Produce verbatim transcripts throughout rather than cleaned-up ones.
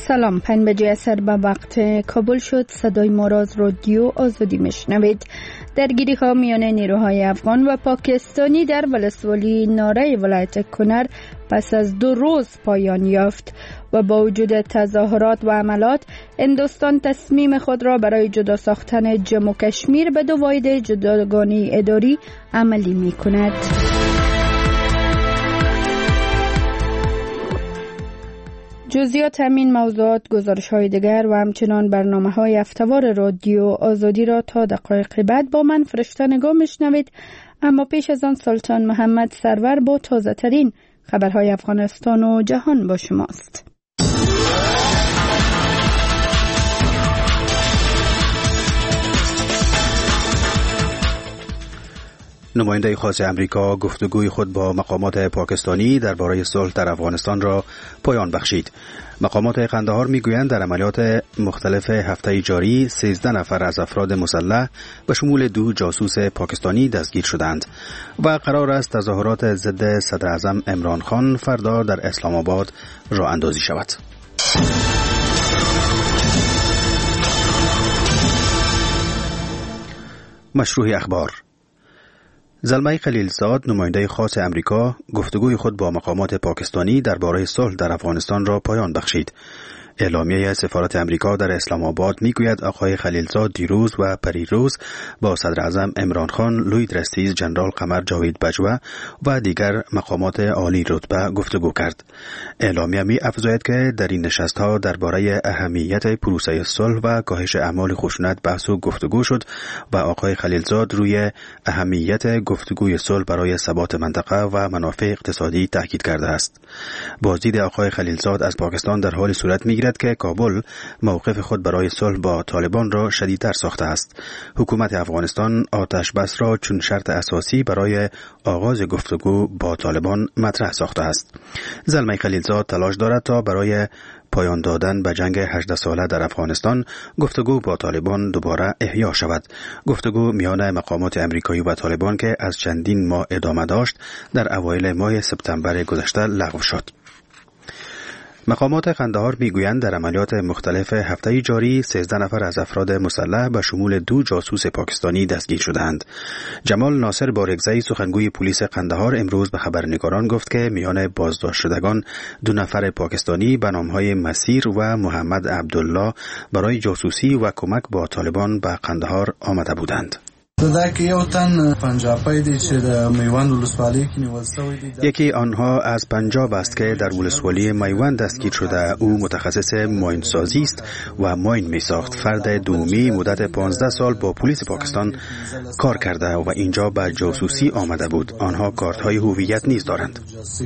سلام، پنج بجه اثر به وقت کابل شد. صدای ما را از رادیو آزادی میشنوید. درگیری ها میان نیروهای افغان و پاکستانی در ولسوالی ناره ولایت کنر پس از دو روز پایان یافت و با وجود تظاهرات و حملات هندوستان تصمیم خود را برای جدا ساختن جموں و کشمیر به دو واحد جداگانه اداری عملی می کند. جزئیات همین موضوعات، گزارش های دیگر و همچنان برنامه های هفته‌وار رادیو آزادی را تا دقایق بعد با من فرشته نگاه میشنوید. اما پیش از آن سلطان محمد سرور با تازه ترین خبرهای افغانستان و جهان با شماست. نماینده خاص امریکا گفتگوی خود با مقامات پاکستانی درباره صلح در افغانستان را پایان بخشید. مقامات قندهار میگویند در عملیات مختلف هفته جاری سیزده نفر از افراد مسلح به شمول دو جاسوس پاکستانی دستگیر شدند و قرار است تظاهرات ضد صدر اعظم عمران خان فردا در اسلام آباد راه اندازی شود. مشروع اخبار. زلمه خلیلزاد نماینده خاص امریکا گفتگوی خود با مقامات پاکستانی درباره صلح در افغانستان را پایان بخشید. اعلامیه سفارت امریکا در اسلام آباد میگوید آقای خلیلزاد دیروز و پریروز با صدر اعظم عمران خان، لوید رستیز، جنرال قمر جاوید بجوه و دیگر مقامات عالی رتبه گفتگو کرد. اعلامیه می افزاید که در این نشست‌ها درباره اهمیت پروسه صلح و کاهش اعمال خشونت بحث و گفتگو شد و آقای خلیلزاد روی اهمیت گفتگوی صلح برای ثبات منطقه و منافع اقتصادی تاکید کرده است. بازدید آقای خلیلزاد از پاکستان در حال صورت میگیرد که کابل موقف خود برای صلح با طالبان را شدیدتر ساخته است. حکومت افغانستان آتش بس را چون شرط اساسی برای آغاز گفتگو با طالبان مطرح ساخته است. زلمه خلیلزاد تلاش دارد تا برای پایان دادن به جنگ هجده ساله در افغانستان گفتگو با طالبان دوباره احیا شود. گفتگو میان مقامات امریکایی و طالبان که از چندین ماه ادامه داشت در اوایل ماه سپتامبر گذشته لغو شد. مقامات قندهار میگویند در عملیات مختلف هفته جاری سیزده نفر از افراد مسلح به شمول دو جاسوس پاکستانی دستگیر شدند. جمال ناصر بارگزئی سخنگوی پلیس قندهار امروز به خبرنگاران گفت که میان بازداشت شدگان دو نفر پاکستانی به نامهای مسیر و محمد عبدالله برای جاسوسی و کمک با طالبان به قندهار آمده بودند. یکی آنها از پنجاب است که در ولسوالی میوند دستگیر شده. او متخصص ماین سازی است و ماین می ساخت. فرد دومی مدت پانزده سال با پلیس پاکستان کار کرده و اینجا به جاسوسی آمده بود. آنها کارت های هویت نیز دارند.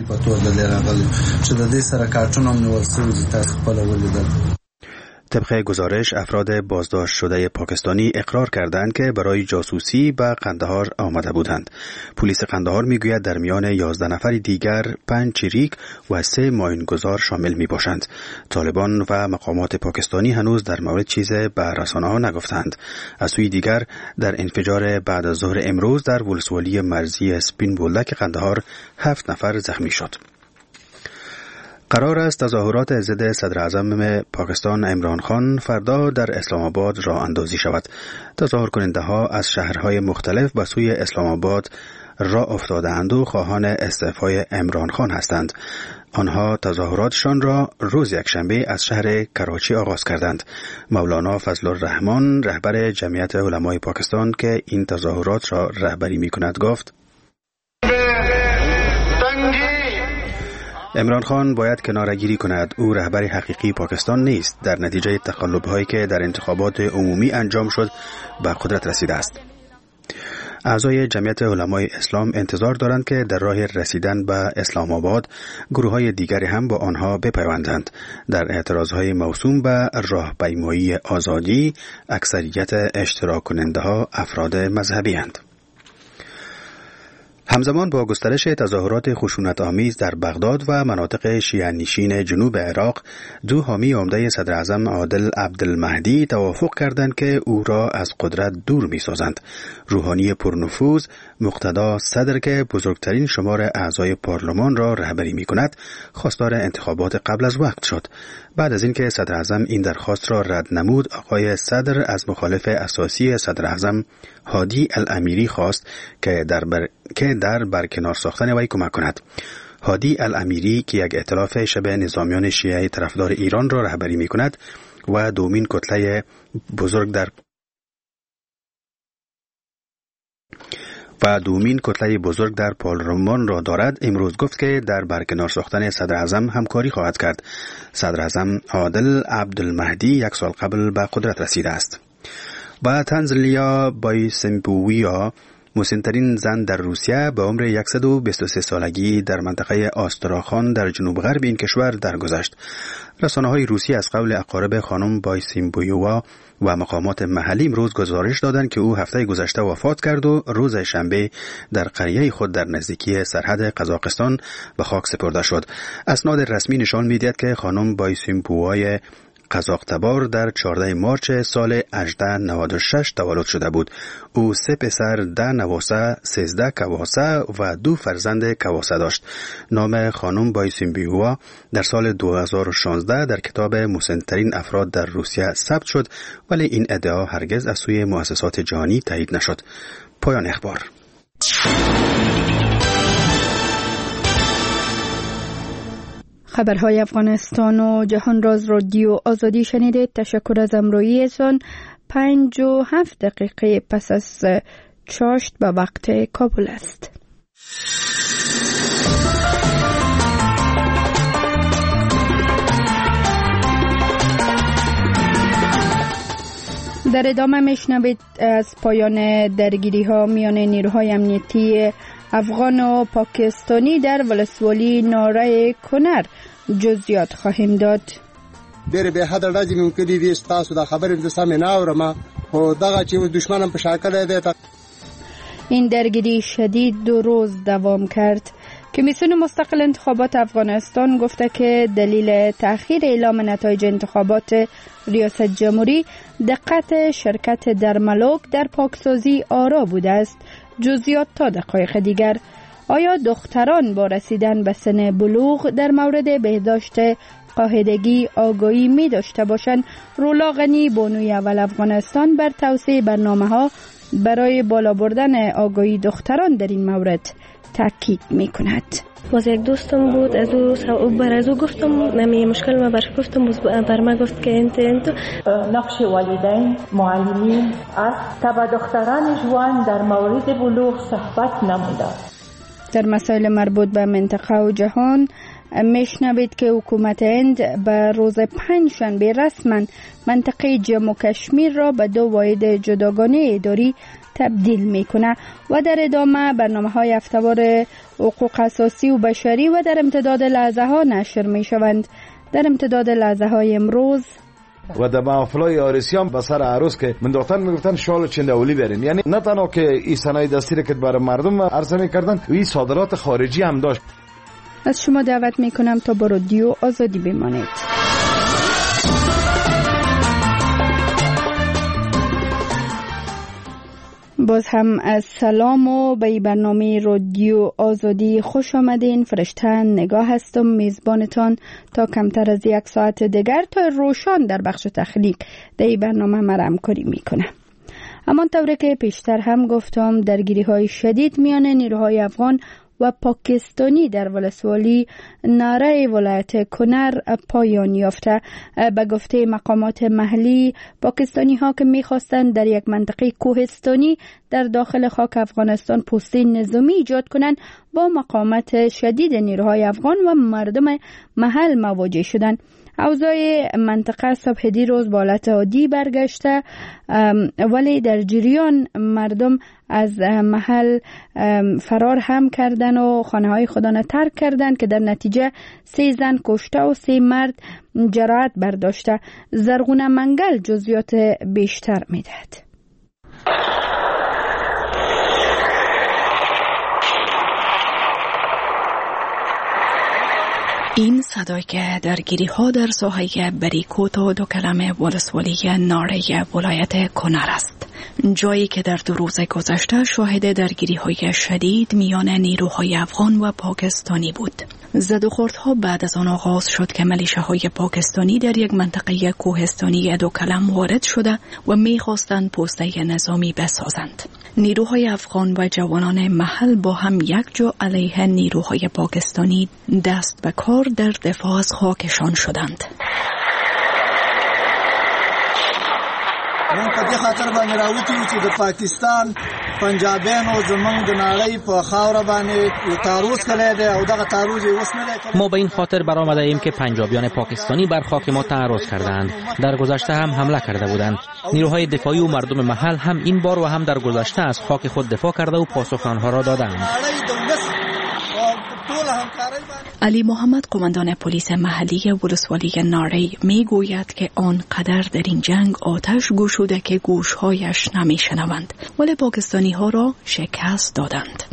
طبق گزارش افراد بازداشت شده پاکستانی اقرار کردند که برای جاسوسی به قندهار آمده بودند. پلیس قندهار میگوید در میان یازده نفر دیگر پنج چریک و سه ماینگذار شامل می باشند. طالبان و مقامات پاکستانی هنوز در مورد چیزی به رسانه‌ها نگفتند. از سوی دیگر در انفجار بعد از ظهر امروز در ولسوالی مرزی سپین بولدک قندهار هفت نفر زخمی شد. قرار است تظاهرات ضد صدر اعظم پاکستان عمران خان فردا در اسلام آباد راه اندازی شود. تظاهر کننده ها از شهرهای مختلف به سوی اسلام آباد راه افتاده‌اند و خواهان استعفای عمران خان هستند. آنها تظاهراتشان را روز یکشنبه از شهر کراچی آغاز کردند. مولانا فضل الرحمن رهبر جمعیت علمای پاکستان که این تظاهرات را رهبری می‌کند گفت: عمران خان باید کناره‌گیری کند. او رهبر حقیقی پاکستان نیست. در نتیجه تقلب‌هایی که در انتخابات عمومی انجام شد به قدرت رسیده است. اعضای جمعیت علمای اسلام انتظار دارند که در راه رسیدن به اسلام آباد گروه‌های دیگری هم با آنها بپیوندند. در اعتراضهای موسوم به راهپیمایی آزادی اکثریت اشتراک کننده ها افراد مذهبی اند. همزمان با گسترش تظاهرات خشونت‌آمیز در بغداد و مناطق شیعه‌نشین جنوب عراق، دو حامی عمده صدر اعظم عادل عبدالمهدی توافق کردند که او را از قدرت دور می‌سازند. روحانی پرنفوذ مقتدا صدر که بزرگترین شمار اعضای پارلمان را رهبری می‌کند، خواستار انتخابات قبل از وقت شد. بعد از اینکه صدر اعظم این درخواست را رد نمود، آقای صدر از مخالف اساسی صدر اعظم هادی الامیری خواست که در بر... که در برکنار ساختن وی کمک کند. هادی الامیری که یک ائتلاف شبه نظامیان شیعه طرفدار ایران را رهبری می‌کند و دومین کتله بزرگ در و دومین کتله بزرگ در پارلمان را دارد، امروز گفت که در برکنار ساختن صدر اعظم همکاری خواهد کرد. صدر اعظم عادل عبدالمهدی یک سال قبل به قدرت رسیده است. و تنزلیا بایسمپویا، مسن‌ترین زن در روسیه، به عمر صد و بیست و سه سالگی در منطقه آستراخان در جنوب غرب این کشور درگذشت. رسانه‌های روسی از قول اقارب خانم بایسمپویوا و مقامات محلی امروز گزارش دادند که او هفته گذشته وفات کرد و روز شنبه در قریه خود در نزدیکی سرحد قزاقستان به خاک سپرده شد. اسناد رسمی نشان می‌دهد که خانم بایسمپویوا قزاق‌تبار در چهاردهم مارس سال هجده نود و شش تولد شده بود. او سه پسر، ده نواسه، سیزده کواسه و دو فرزند کواسه داشت. نام خانم بایسمپویوا در سال دو هزار و شانزده در کتاب مسن‌ترین افراد در روسیه ثبت شد، ولی این ادعا هرگز از سوی مؤسسات جهانی تایید نشد. پایان اخبار. خبرهای افغانستان و جهان راز رادیو آزادی شنیدید. تشکر از همراهیتان. پنج و هفت دقیقه پس از چاشت به وقت کابل است. در ادامه میشنوید از پایان درگیری ها میان نیروهای امنیتی افغان و پاکستانی در ولسوالی ناره کنر جزئیات خواهیم داد. ډېر به حد راځي ممکن دي تاسو دا خبرې د سم نه اورم او دغه چې دشمنم په شاکل دی. این درگیری شدید دو روز دوام کرد. کمیسیون مستقل انتخابات افغانستان گفته که دلیل تأخیر اعلام نتایج انتخابات ریاست جمهوری دقت شرکت در ملوک در پاکسازی آرا بوده است. جزئیات تا دقایق دیگر. آیا دختران با رسیدن به سن بلوغ در مورد بهداشت قاعدگی آگاهی می داشته باشند؟ رولا غنی بانوی اول افغانستان بر توسعه برنامه ها برای بالا بردن آگاهی دختران در این مورد تاکید می کند. باز یک دوستم بود، از او بر از او گفتم نمی مشکل ما برش گفتم، بر ما گفت که انت انت نقش والدین معلمین است تا با دختران جوان در مورد بلوغ صحبت نمودند. در مسائل مربوط به منطقه و جهان میشنوید که حکومت هند به روز پنجشنبه رسما منطقه جموں و کشمیر را به دو واحد جداگانه اداری تبدیل میکنه. و در ادامه برنامه‌های هفته‌وار حقوق اساسی و بشری و در امتداد لحظه ها نشر میشوند. در امتداد لحظه های امروز و در محفلای عروسیان به سر عروس که من دختر میگفتن شال چندولی برین، یعنی نه تنها که این صنایع دستی را که برای مردم عرضه میکردن، این صادرات خارجی هم داشت. از شما دعوت میکنم تا با رادیو آزادی بمانید. باز هم از سلام و به برنامه رادیو آزادی خوش آمدین. فرشته نگاه هستم، میزبانتان تا کمتر از یک ساعت دیگر تا روشان در بخش تخلیق در برنامه مرا همکاری میکنه. اما طوری که پیشتر هم گفتم، درگیری های شدید میان نیروهای افغان و پاکستانی در ولسوالی ناره ولایت کنر پایان یافته. به گفته مقامات محلی، پاکستانی ها که میخواستند در یک منطقه کوهستانی در داخل خاک افغانستان پوسته نظامی ایجاد کنند، با مقاومت شدید نیروهای افغان و مردم محل مواجه شدند. اوضاع منطقه صبح دیروز به حالت عادی برگشته، ولی در جریان مردم از محل فرار هم کردن و خانه های خودشان ترک کردند که در نتیجه سه زن کشته و سه مرد جراحت برداشته. زرغونه منگل جزئیات بیشتر میدهد. این صدای که درگیری ها در ساحه بریکوت و دو کلمه ولسوالی ناره ولایت کنر است. جایی که در دو روز گذشته شاهد درگیری های شدید میان نیروهای افغان و پاکستانی بود. زد و خوردها بعد از آن آغاز شد که ملیشه‌های پاکستانی در یک منطقه کوهستانی دو کلم وارد شده و می‌خواستند پوسته نظامی بسازند. نیروهای افغان و جوانان محل با هم یک جا علیه نیروهای پاکستانی دست به کار در دفاع از خاکشان شدند. من په دې خاطر باندې راوتی چې د پاکستان پنجابیانو زمونږ د نړۍ په خاور باندې تعرض کړی دی او دغه تعرض یې اوس نه دی. ما به این خاطر برآمده ایم که پنجابیان پاکستانی بر خاک ما تعرض کردند. در گذشته هم حمله کرده بودند. نیروهای دفاعی و مردم محل هم این بار و هم در گذشته از خاک خود دفاع کرده و پاسخ آنها را دادند. علی محمد قماندان پلیس محلی ولسوالی ناری می گوید که آنقدر در این جنگ آتش گشوده که گوشهایش نمی شنوند، ولی پاکستانی ها را شکست دادند.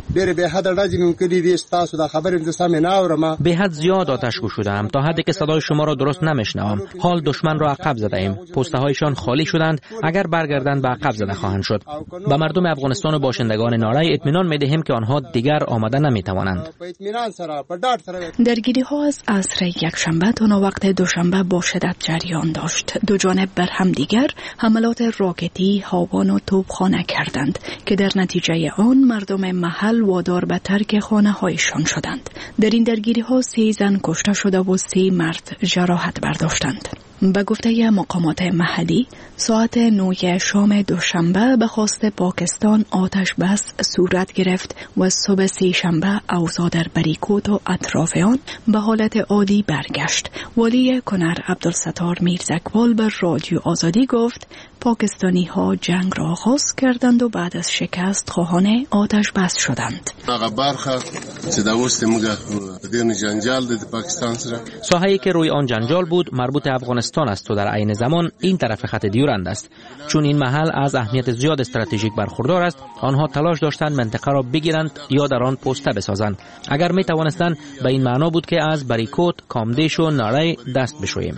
به حد زیاد آتش گشودم تا حدی که صدای شما را درست نمیشنوم. حال دشمن را عقب زده ایم. پسته هایشان خالی شدند. اگر برگردند به عقب زده خواهند شد. به مردم افغانستان و باشندگان ناری اطمینان می دهیم که آنها دیگر آمده نمی توانند. درگیری ها از عصر یکشنبه تا وقت دوشنبه با شدت جریان داشت. دو جانب بر هم دیگر حملات راکتی، هاوان و توپخانه کردند که در نتیجه آن مردم محل وادار به ترک خانه هایشان شدند. در این درگیری ها سه زن کشته شده و سه مرد جراحت برداشتند. به گفته مقامات محلی ساعت نه شام دوشنبه به خواست پاکستان آتش بس صورت گرفت و صبح سه شنبه اوضاع در بریکوت و اطراف آن به حالت عادی برگشت. والی کنر عبدالستار میرزاقبال به رادیو آزادی گفت پاکستانی ها جنگ را آغاز کردند و بعد از شکست خواهان آتش بس شدند. ساحه‌ای که روی آن جنجال بود مربوط افغانستان است و در عین زمان این طرف خط دیورند است. چون این محل از اهمیت زیاد استراتژیک برخوردار است، آنها تلاش داشتند منطقه را بگیرند یا در آن پوسته بسازند. اگر می توانستند به این معنا بود که از بریکوت، کامدیش و ناری دست بشوییم.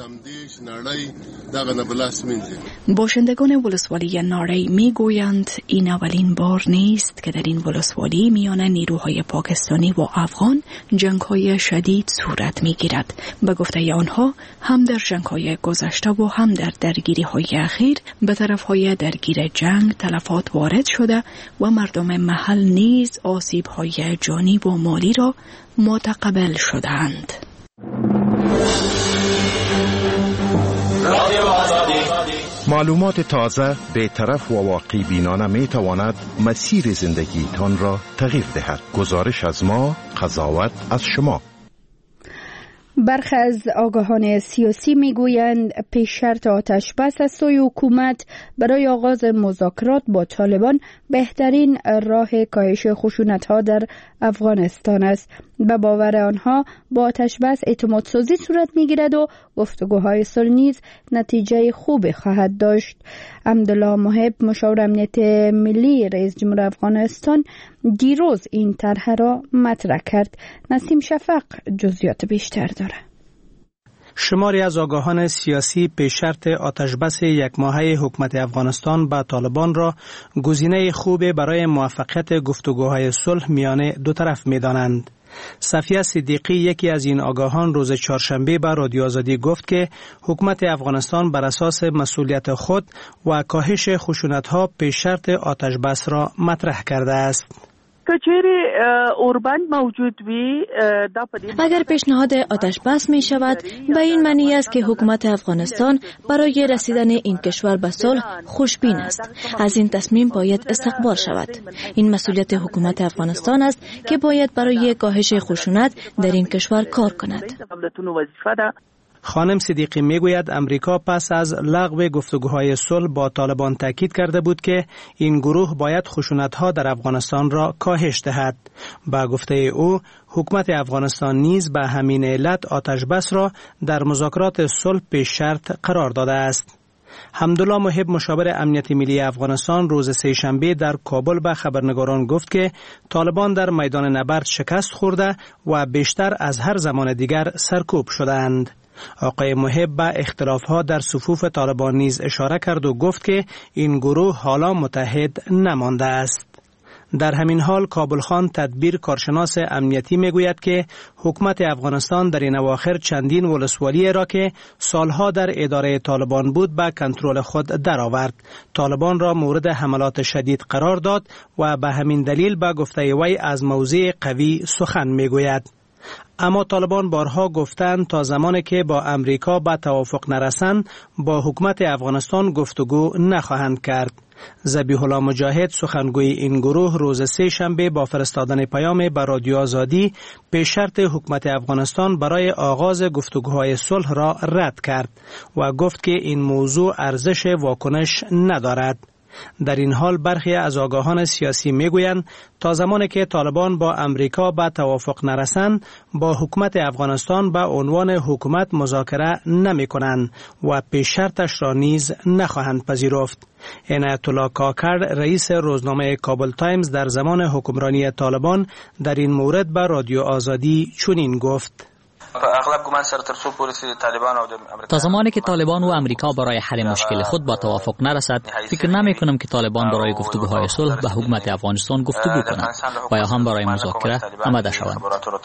باشندگان ولسوالی ناری می گویند این اولین بار نیست که در این ولسوالی میان نیروهای پاکستانی و افغان جنگ‌های شدید صورت می‌گیرد. به گفته آنها هم در جنگ‌های گذشته و هم در درگیری‌های اخیر به طرف‌های درگیر جنگ تلفات وارد شده و مردم محل نیز آسیب‌های جانی و مالی را متقبل شدند. معلومات تازه به طرف و واقعی بینانه می تواند مسیر زندگی تان را تغییر دهد. گزارش از ما، قضاوت از شما. برخی از آگاهان سیاسی میگویند پیش شرط آتش بس از سوی حکومت برای آغاز مذاکرات با طالبان بهترین راه کاهش خشونت‌ها در افغانستان است. به باور آنها با آتش بس اعتماد سازی صورت میگیرد و گفتگوهای صلح نیز نتیجه خوبی خواهد داشت. حمدالله محب مشاور امنیت ملی رئیس جمهور افغانستان دیروز این طرح را مطرح کرد. نسیم شفق جزئیات بیشتر داره. شماری از آگاهان سیاسی پیش شرط آتش بس یک ماهه حکومت افغانستان با طالبان را گزینه خوبی برای موفقیت گفتگوهای صلح میان دو طرف می‌دانند. صفیه صدیقی یکی از این آگاهان روز چهارشنبه به رادیو آزادی گفت که حکومت افغانستان بر اساس مسئولیت خود و کاهش خشونت‌ها پیش شرط آتش بس را مطرح کرده است. اگر پیشنهاد آتش بس می شود به این معنی است که حکومت افغانستان برای رسیدن این کشور به صلح خوشبین است. از این تصمیم باید استقبال شود. این مسئولیت حکومت افغانستان است که باید برای کاهش خشونت در این کشور کار کند. خانم صدیقی میگوید امریکا پس از لغو گفتگوهای صلح با طالبان تاکید کرده بود که این گروه باید خشونت‌ها در افغانستان را کاهش دهد. با گفته او حکومت افغانستان نیز به همین علت آتش بس را در مذاکرات صلح پیش شرط قرار داده است. حمدالله محب مشاور امنیت ملی افغانستان روز سه شنبه در کابل به خبرنگاران گفت که طالبان در میدان نبرد شکست خورده و بیشتر از هر زمان دیگر سرکوب شدند. آقای محب به اختلافات در صفوف طالبان نیز اشاره کرد و گفت که این گروه حالا متحد نمانده است. در همین حال کابل خان تدبیر کارشناس امنیتی میگوید که حکومت افغانستان در این اواخر چندین ولسوالی را که سالها در اداره طالبان بود به کنترل خود درآورد. طالبان را مورد حملات شدید قرار داد و به همین دلیل به گفته وی از موضع قوی سخن میگوید. اما طالبان بارها گفتند تا زمانی که با امریکا به توافق نرسند با حکومت افغانستان گفتگو نخواهند کرد. ذبیح الله مجاهد سخنگوی این گروه روز سه شنبه با فرستادن پیام به رادیو آزادی پیش شرط حکومت افغانستان برای آغاز گفتگوهای صلح را رد کرد و گفت که این موضوع ارزش واکنش ندارد. در این حال برخی از آگاهان سیاسی میگویند تا زمانی که طالبان با امریکا به توافق نرسند با حکومت افغانستان به عنوان حکومت مذاکره نمی کنند و پیش شرطش را نیز نخواهند پذیرفت. عنایت الله کاکر رئیس روزنامه کابل تایمز در زمان حکمرانی طالبان در این مورد به رادیو آزادی چنین گفت: تا زمانی که طالبان و امریکا برای حل مشکل خود با توافق نرسد، فکر نمی کنم که طالبان برای گفتگوهای صلح به حکومت افغانستان گفتگو کنند و یا هم برای مذاکره آماده شوند.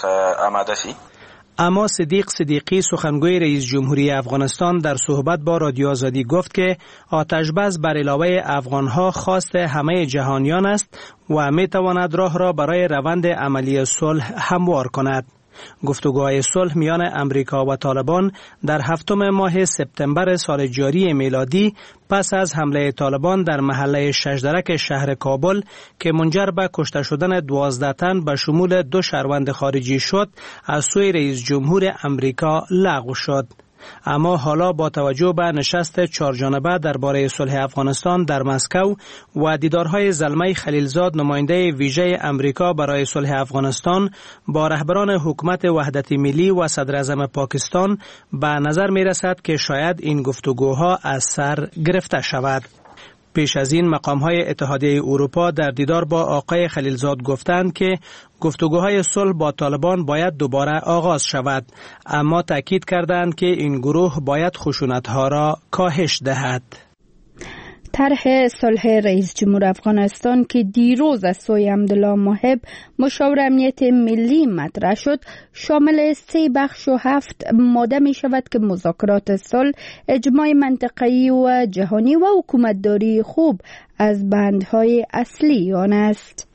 اما صدیق صدیقی سخنگوی رئیس جمهوری افغانستان در صحبت با رادیو آزادی گفت که آتشبس بر علاوه افغانها خواست همه جهانیان است و می تواند راه را برای روند عملی صلح هموار کند. گفتگوهای صلح میان امریکا و طالبان در هفتم ماه سپتامبر سال جاری میلادی پس از حمله طالبان در محله ششدرک شهر کابل که منجر به کشته شدن دوازده تن به شمول دو شهروند خارجی شد از سوی رئیس جمهور امریکا لغو شد. اما حالا با توجه به نشست چهارجانبه درباره صلح افغانستان در مسکو و دیدارهای زلمه خلیلزاد نماینده ویژه امریکا برای صلح افغانستان با رهبران حکومت وحدت ملی و صدر اعظم پاکستان به نظر می رسد که شاید این گفتگوها از سر گرفته شود. پیش از این مقام‌های اتحادیه اروپا در دیدار با آقای خلیلزاد گفتند که گفتگوهای صلح با طالبان باید دوباره آغاز شود، اما تاکید کردند که این گروه باید خشونت‌ها را کاهش دهد. طرح صلح رئیس جمهور افغانستان که دیروز از سوی حمدالله محب مشاور امنیت ملی مطرح شد شامل سه بخش و هفت ماده می شود که مذاکرات صلح، اجماع منطقه‌ای و جهانی و حکومتداری خوب از بندهای اصلی آن است.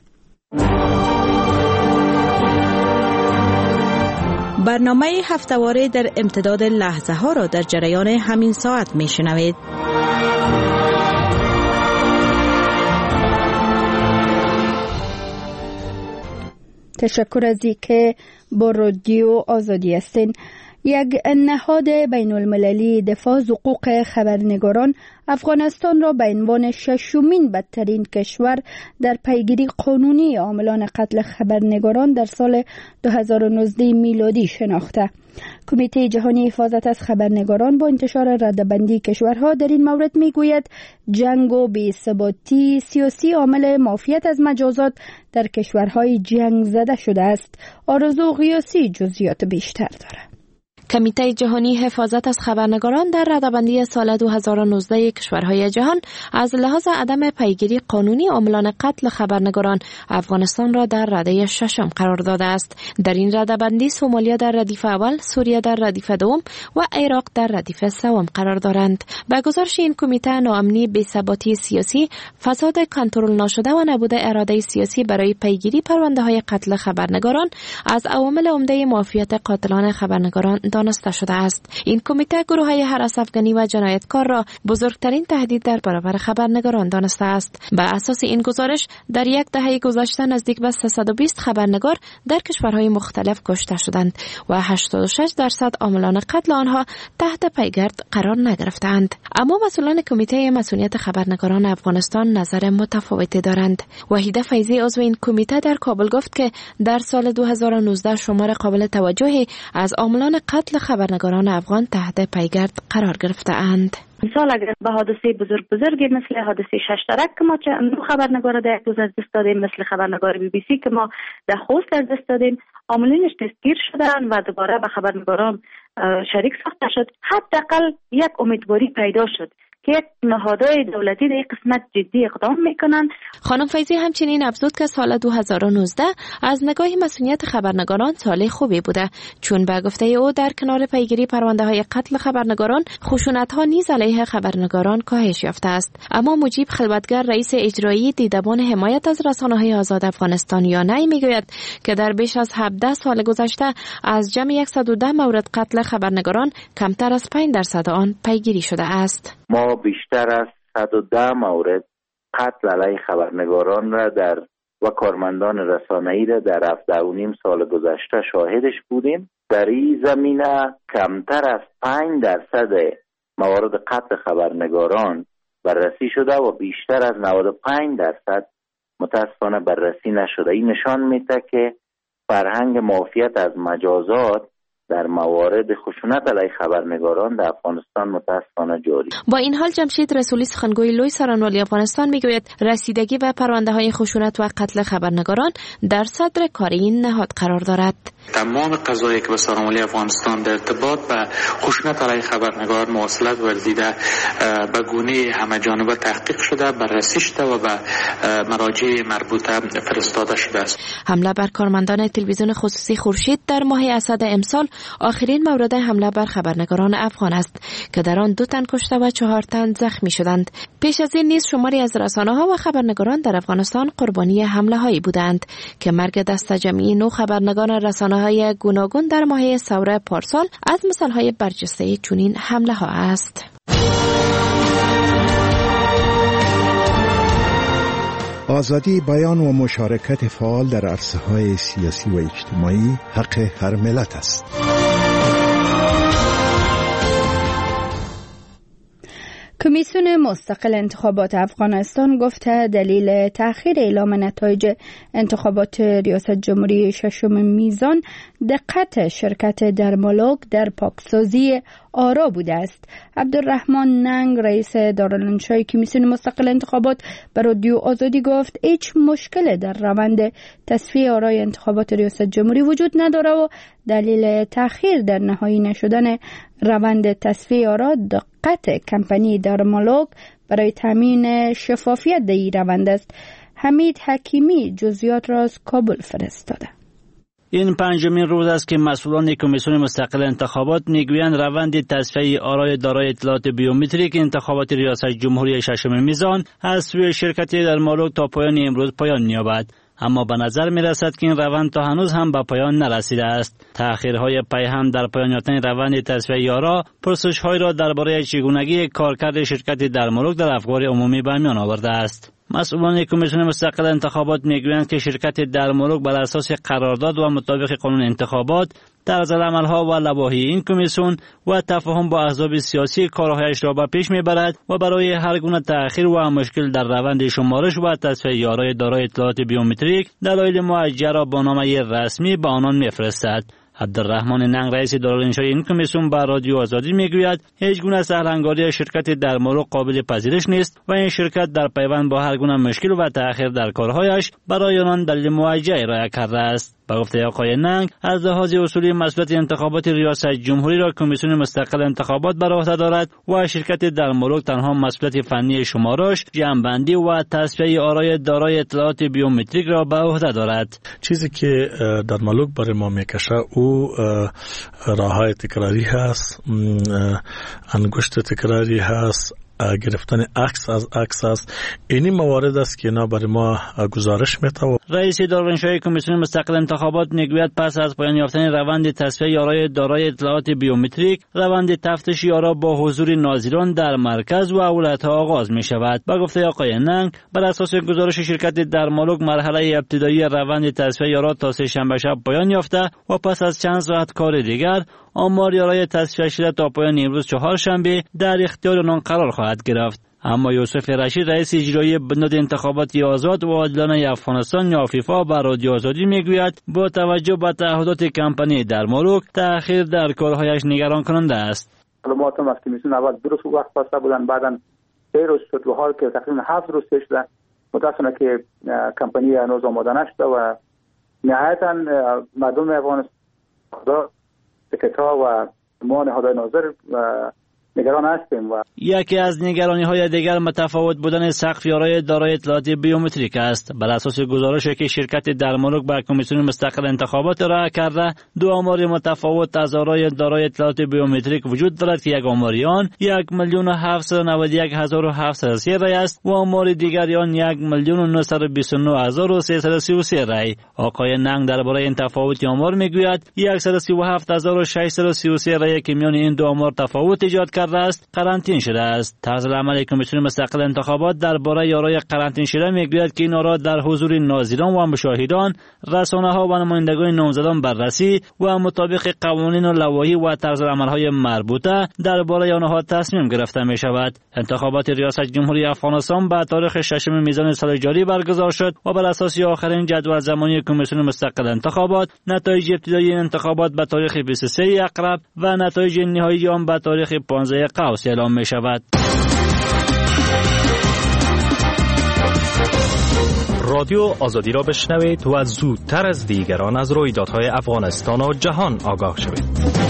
برنامه هفته‌واره در امتداد لحظه ها را در جریان همین ساعت می شنوید. تشکر از اینکه با رادیو آزادی هستین. یک نهاد بین المللی دفاع از حقوق خبرنگاران افغانستان را به عنوان ششمین بدترین کشور در پیگیری قانونی عاملان قتل خبرنگاران در سال دو هزار و نوزده میلادی شناخته. کمیته جهانی حفاظت از خبرنگاران با انتشار رده‌بندی کشورها در این مورد میگوید جنگ و بی‌ثباتی سیاسی عامل معافیت از مجازات در کشورهای جنگ زده شده است. آرزو قیاسی جزئیات بیشتر دارد. کمیته جهانی حفاظت از خبرنگاران در رده‌بندی سال دو هزار و نوزده کشورهای جهان از لحاظ عدم پیگیری قانونی عاملان قتل خبرنگاران افغانستان را در رده ششم قرار داده است. در این رده‌بندی سومالیا در ردیف اول، سوریه در ردیف دوم و عراق در ردیف سوم قرار دارند. به گزارش این کمیته، ناامنی، بی‌ثباتی سیاسی، فساد کنترل نشده و نبود اراده سیاسی برای پیگیری پرونده‌های قتل خبرنگاران از عوامل عمده معافیت قاتلان خبرنگاران دانسته شده است. این کمیته گروه‌های هراس افغانی و جنایتکار را بزرگترین تهدید در برابر خبرنگاران دانسته است. بر اساس این گزارش در یک دهه گذشته نزدیک به سیصد و بیست خبرنگار در کشورهای مختلف کشته شدند و هشتاد و شش درصد عاملان قتل آنها تحت پیگرد قرار نگرفتند. اما مسئولان کمیته مسئولیت خبرنگاران افغانستان نظر متفاوتی دارند. وحیده فیضی عضو این کمیته در کابل گفت که در سال دو هزار و نوزده شمار قابل توجهی از عاملان قتل خبرنگاران افغان تحت پیگرد قرار گرفته اند. مثال اگر به حادثه بزرگ بزرگی مثل حادثه ششترک که ما نو خبرنگار در یک روز از دست دادیم، مثل خبرنگار بی بی سی که ما در خوست از دست دادیم، عاملینش دستگیر شدن و دوباره به خبرنگاران شریک ساخته شد. حداقل یک امیدواری پیدا شد که یک نهادهای دولتی در یک قسمت جدی اقدام میکنن. خانم فیضی همچنین افزود که سال دو هزار و نوزده از نگاه مسئولیت خبرنگاران سال خوبی بوده، چون به گفته او در کنار پیگیری پرونده های قتل خبرنگاران، خشونت ها نیز علیه خبرنگاران کاهش یافته است. اما مجیب خلوتگر، رئیس اجرایی دیدبان حمایت از رسانه های آزاد افغانستان یانه، میگوید که در بیش از هفده سال گذشته از جمع صد و ده مورد قتل خبرنگاران کمتر از پنج درصد آن پیگیری شده است. ما بیشتر از صد و ده مورد قتل علیه خبرنگاران را در و کارمندان رسانه‌ای را در هفده و نیم سال گذشته شاهدش بودیم. در این زمینه کمتر از پنج درصد موارد قتل خبرنگاران بررسی شده و بیشتر از نود و پنج درصد متاسفانه بررسی نشده. این نشان میده که فرهنگ معافیت از مجازات در موارد خشونت علیه خبرنگاران در افغانستان متاسفانه جاری. با این حال جمشید رسولی، سخنگوی لوی سرانوالی افغانستان، میگوید رسیدگی به پرونده های خشونت و قتل خبرنگاران در صدر کار این نهاد قرار دارد. تمام قضایی که به سرانوالی افغانستان در ارتباط به خشونت علیه خبرنگار مواصلت ورزیده به گونه همه جانبه تحقیق شده، بررسی شده و به مراجع مربوطه فرستاده شده است. حمله بر کارمندان تلویزیون خصوصی خورشید در ماه اسد امسال آخرین مورد حمله بر خبرنگاران افغان است که در آن دو تن کشته و چهار تن زخمی شدند. پیش از این نیز شماری از رسانه‌ها و خبرنگاران در افغانستان قربانی حمله هایی بودند که مرگ دست جمعی نو خبرنگاران رسانه‌های گوناگون در ماه ثوره پارسال از مثال‌های برجسته چنین حمله ها است. آزادی بیان و مشارکت فعال در عرصه‌های سیاسی و اجتماعی حق هر ملت است. کمیسیون مستقل انتخابات افغانستان گفته دلیل تأخیر اعلام نتایج انتخابات ریاست جمهوری ششم میزان دقت شرکت درمالوگ در پاکسازی آرا بوده است. عبدالرحمن ننگ، رئیس دارالانشای کمیسیون مستقل انتخابات، به رادیو آزادی گفت هیچ مشکل در روند تصفیه آرای انتخابات ریاست جمهوری وجود نداره و دلیل تأخیر در نهایی نشدن روند تصفیه آرا دقت کمپانی درمالوگ برای تامین شفافیت در این روند است. حمید حکیمی جزئیات را از کابل فرستاده. این پنجمین روز است که مسئولان کمیسیون مستقل انتخابات میگویند روند تصفیه آرای دارای اطلاعات بیومتریک انتخابات ریاست جمهوری ششم میزان از سوی شرکت درمالوگ تا پایان امروز پایان می‌یابد. اما به نظر می رسد که این روند تا هنوز هم به پایان نرسیده است. تأخیرهای پیهم در پایان یافتن روند تصفیه آرا پرسش‌هایی را درباره چگونگی کارکرد شرکت درمالوگ در افکار عمومی به میان آورده است. مسئولان کمیسیون مستقل انتخابات میگویند که شرکت درمالوگ بر اساس قرارداد و مطابق قانون انتخابات طرزالعمل‌ها و لوایح این کمیسیون و تفاهم با احزاب سیاسی کارهایش را به پیش میبرد و برای هر گونه تأخیر و مشکل در روند شمارش و تصفیه آرای دارای اطلاعات بیومتریک دلایل موجه را با نامه رسمی به آنان میفرستد. عبدالرحمن ننگ، رئیس دارالانشای این کمیسیون، به رادیو آزادی میگوید هیچ گونه سرهنگاری شرکت درمالوگ قابل پذیرش نیست و این شرکت در پیوند با هر گونه مشکل و تأخیر در کارهایش برای آنان دلیل موجه ارائه کرده است. به گفته آقای ننگ، از لحاظ اصولی مسئولیت انتخابات ریاست جمهوری را کمیسیون مستقل انتخابات بر عهده دارد و شرکت درمالوگ تنها مسئولیت فنی شمارش، جمع‌بندی و تصفیه آرای دارای اطلاعات بیومتریک را به عهده دارد. چیزی که درمالوگ برای ما میکشه او راههای تکراری هست، انگشت تکراری هست، گرفتن عکس از عکس است. اینی موارد است که اینا برای ما گزارش میده. رئیس دارالانشای کمیسیون مستقل انتخابات میگوید پس از پایان یافتن روند تصفیه آرای دارای اطلاعات بیومتریک، روند تفتیش آرا با حضور ناظران در مرکز و اولویت‌ها آغاز می شود. به گفته آقای ننگ، بر اساس گزارش شرکت درمالوگ مرحله ابتدایی روند تصفیه آرا تا سه شنبه شب پایان یافته و پس از چند ساعت کار دیگر آمار آرای تصفیه شده تا پایان امروز چهارشنبه در اختیار آنان قرار خواهد گرفت. اما یوسف رشید، رئیس اجرایی بنیاد انتخاباتی آزاد و عادلانه افغانستان یا فیفا، به رادیو آزادی میگوید با توجه به تعهدات کمپانی درمالوگ تأخیر در کارهایش نگران کننده است. معلومات هم از کمیسیون اول دو روز وقت خواسته بودن، بعدا سه روز شد و حال که تقریبا هفت روز شده. متاسفانه که کمپانی هنوز آماده نشده و نهایتا مردم افغانستان سکرترها و ما نهادهای ناظر نگران هستیم. و یکی از نگرانی های دیگر متفاوت بودن سقف یارای دارای اطلاعات بیومتریک است. بر اساس گزارشی که شرکت درمالوک به کمیسیون مستقل انتخابات ارائه کرده، دو آمار متفاوت از آرای دارای اطلاعات بیومتریک وجود دارد که یک آماری آن یک میلیون و هفتصد و نود و یک هزار و هفتصد و سه رای است و آمار دیگری آن یک میلیون و نهصد و بیست و نه هزار و سیصد و سی و سه رای. آقای ننگ درباره این تفاوت آمار میگوید صد و سی و هفت هزار و ششصد و سی و سه رای که میان این دو آمار تفاوت ایجاد کرده است قرنطین شده است. طرز عمل کمیسیون مستقل انتخابات درباره یارای قرنطین شده میگوید که این آرا در حضور ناظران و مشاهدان، رسانه‌ها و نمایندگان نامزدان بررسی و مطابق قوانین و لوایح و طرز عمل‌های مربوطه درباره آنها تصمیم گرفته می شود. انتخابات ریاست جمهوری افغانستان به تاریخ ششم میزان سال جاری برگزار شد و بر اساس آخرین جدول زمانی کمیسیون مستقل انتخابات، نتایج ابتدایی انتخابات به تاریخ بیست و سه اقرب و نتایج نهایی آن به تاریخ پانزده قوس اعلام می شود. رادیو آزادی را بشنوید و زودتر از دیگران از رویدادهای افغانستان و جهان آگاه شوید.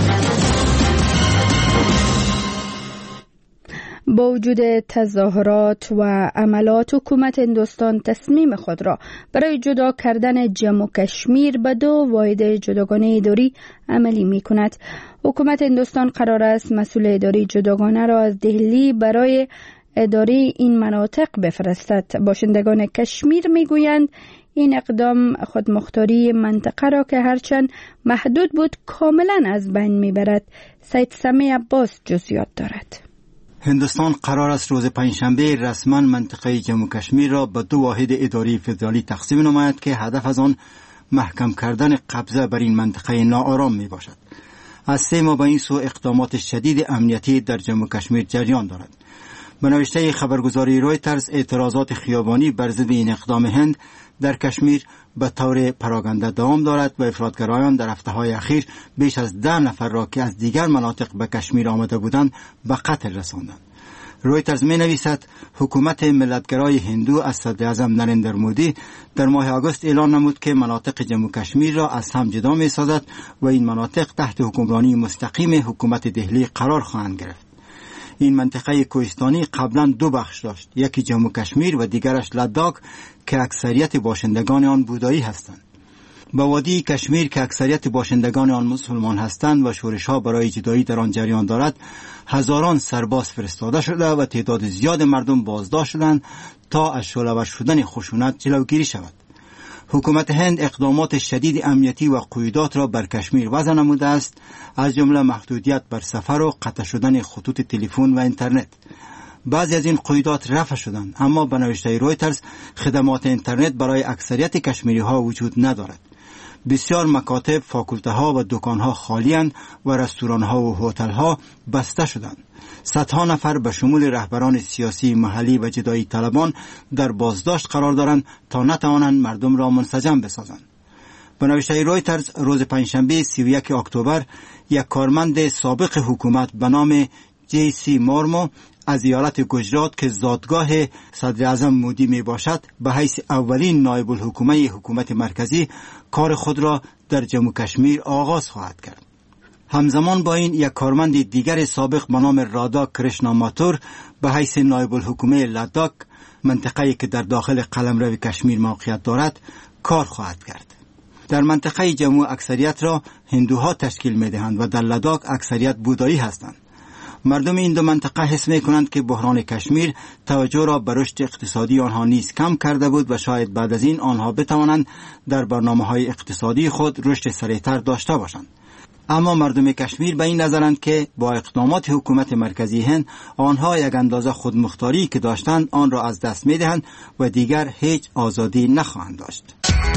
با وجود تظاهرات و عملات، حکومت هندوستان تصمیم خود را برای جدا کردن جموں و کشمیر به دو واحد جداگانه اداری عملی می کند. حکومت هندوستان قرار است مسئول اداری جداگانه را از دهلی برای اداره این مناطق بفرستد. باشندگان کشمیر می گویند این اقدام خودمختاری منطقه را که هرچند محدود بود کاملا از بین می برد. سید سمی عباس جزئیات دارد. هندوستان قرار است روز پنجشنبه رسما منطقه جموں و کشمیر را به دو واحد اداری فدرالی تقسیم نماید که هدف از آن محکم کردن قبضه بر این منطقه ناآرام می باشد. از سه ماه به این سو اقدامات شدید امنیتی در جموں و کشمیر جریان دارد. به نوشته خبرگزاری رویترز، اعتراضات خیابانی بر ضد این اقدام هند در کشمیر به طور پراگنده دوام دارد و افراطگرایان در هفته‌های اخیر بیش از ده نفر را که از دیگر مناطق به کشمیر آمده بودند به قتل رساندند. رویترز می نویسد حکومت ملتگرای هندو از صدر اعظم نریندر مودی در ماه آگوست اعلان نمود که مناطق جموں و کشمیر را از هم جدا می سازد و این مناطق تحت حکمرانی مستقیم حکومت دهلی قرار خواهند گرفت. این منطقه کوهستانی قبلا دو بخش داشت، یکی جموں و کشمیر و دیگرش لداک که اکثریت باشندگان آن بودایی هستند. با وادی کشمیر که اکثریت باشندگان آن مسلمان هستند و شورش‌ها برای جدایی در آن جریان دارد، هزاران سرباز فرستاده شده و تعداد زیاد مردم بازداشت شدند تا از شعله‌ور شدن خشونت جلوگیری شود. حکومت هند اقدامات شدید امنیتی و قیودات را بر کشمیر وضع نموده است، از جمله محدودیت بر سفر و قطع شدن خطوط تلفن و اینترنت. بعضی از این قیودات رفع شدند، اما به نوشته رویترز خدمات اینترنت برای اکثریت کشمیری ها وجود ندارد. بسیار مکاتب، فاکولته ها و دکان ها خالی‌اند و رستوران ها و هتل ها بسته شدند. صدها نفر به شمول رهبران سیاسی محلی و جدایی طلبان در بازداشت قرار دارند تا نتوانند مردم را منسجم بسازند. به نوشته رویترز، روز پنجشنبه سی و یک اکتبر یک کارمند سابق حکومت به نام جی سی مورمو از ایالت گجرات که زادگاه صدر اعظم مودی می باشد به حیث اولین نایب الحکومه حکومت مرکزی کار خود را در جموں و کشمیر آغاز خواهد کرد. همزمان با این یک کارمند دیگر سابق به نام رادا کرشنا ماتور به حیث نایب الحکومه لداک، منطقه‌ای که در داخل قلمرو کشمیر موقعیت دارد، کار خواهد کرد. در منطقه جموں اکثریت را هندوها تشکیل می دهند و در لداک اکثریت بودایی هستند. مردم این دو منطقه حس می کنند که بحران کشمیر توجه را به رشد اقتصادی آنها نیز کم کرده بود و شاید بعد از این آنها بتوانند در برنامه‌های اقتصادی خود رشد سریعتر داشته باشند. اما مردم کشمیر به این نظرند که با اقدامات حکومت مرکزی هند آنها یک اندازه خودمختاری که داشتند آن را از دست می دهند و دیگر هیچ آزادی نخواهند داشت.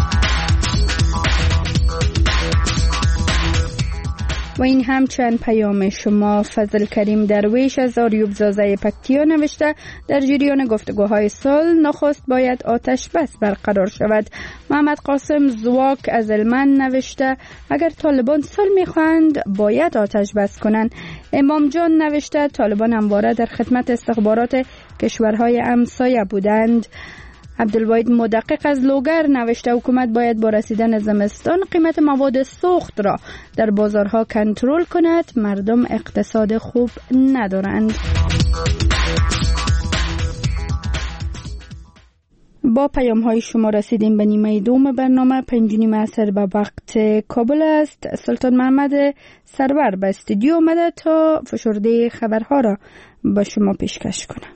و این همچنین پیام شما. فضل کریم درویش از آریوب زازه پکتیا نوشته در جریان گفتگوهای صلح نخست باید آتش بس برقرار شود. محمد قاسم زواک از هلمند نوشته اگر طالبان صلح میخواهند باید آتش بس کنند. امام جان نوشته طالبان همواره در خدمت استخبارات کشورهای همسایه بودند. عبدالواحد مدقق از لوگر نوشته حکومت باید با رسیدن زمستان قیمت مواد سوخت را در بازارها کنترل کند. مردم اقتصاد خوب ندارند. با پیام های شما رسیدیم به نیمه دوم برنامه. پنج نیمه عصر به وقت کابل است. سلطان محمد سرور به استودیو آمده تا فشرده خبرها را به شما پیشکش کنه.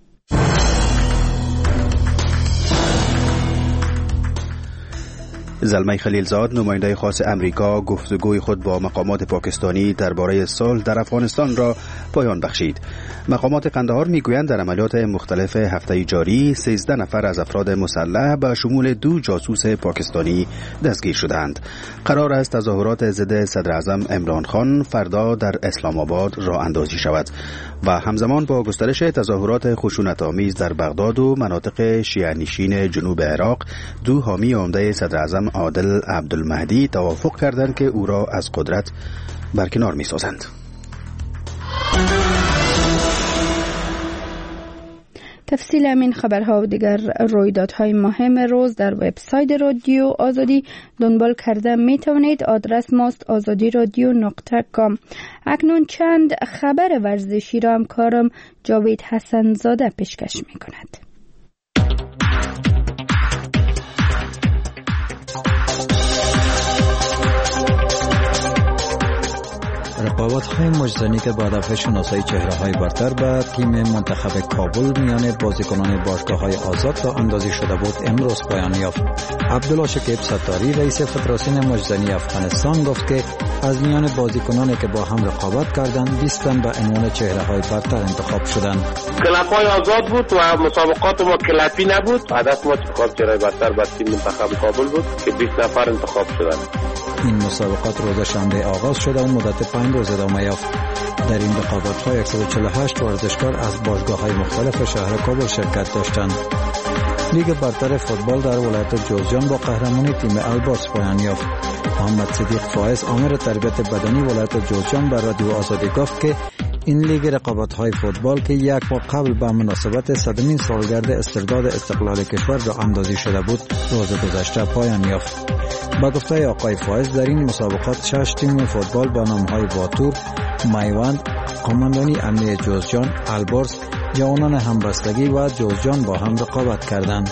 زلمه خلیلزاد نماینده خاص امریکا گفتگوی خود با مقامات پاکستانی درباره صلح در افغانستان را پایان بخشید. مقامات قندهار میگویند در عملیات مختلف هفته جاری سیزده نفر از افراد مسلح به شمول دو جاسوس پاکستانی دستگیر شدند. قرار است تظاهرات ضد صدر اعظم عمران خان فردا در اسلام آباد راه اندازی شود و همزمان با گسترش تظاهرات خشونت‌آمیز در بغداد و مناطق شیعه نشین جنوب عراق، دو حامی عمده صدر اعظم عادل عبدالمهدی توافق کردند که او را از قدرت برکنار می‌سازند. تفصیل همین خبرها و دیگر رویدادهای مهم روز در وبسایت رادیو آزادی دنبال کرده می توانید. آدرس ماست آزادی رادیو نقطه کام. اکنون چند خبر ورزشی را همکارم جاوید حسن زاده پیشکش می کند. رقابت‌های مجزنی که با هدف شناسایی چهره‌های برتر به تیم منتخب کابل میان بازیکنان باشگاه‌های آزاد را اندازی شده بود امروز پایان یافت. عبدالله شکیب ستاری رئیس فدراسیون مجزنی افغانستان گفت که از میان بازیکنانی که با هم رقابت کردند بیست تن به عنوان چهره‌های برتر انتخاب شدند. کلپ‌های آزاد بود و مسابقات ما کلپی نبود. هدف ما انتخاب چهره برتر به تیم منتخب کابل بود که بیست نفر انتخاب شدند. این مسابقات روز شنبه آغاز شده و مدت پنج روز ادامه یافت. در این رقابت‌ها صد و چهل و هشت ورزشکار از باشگاه‌های مختلف شهر کابل شرکت داشتند. لیگ برتر فوتبال در ولایت جوزجان با قهرمانی تیم البرز پایان یافت. محمد صدیق فائز آمر تربیت بدنی ولایت جوزجان بر رادیو آزادی گفت که این لیگ رقابت‌های فوتبال که یک ماه قبل به مناسبت صدمین سالگرد استرداد استقلال کشور را اندازی شده بود روز گذشته پایان یافت. با گفته آقای فائز در این مسابقات شش تیم فوتبال با نام‌های واتور، میوند، قماندانی امنی جوزجان، البرز، جوانان همبستگی و جوزجان با هم رقابت کردند.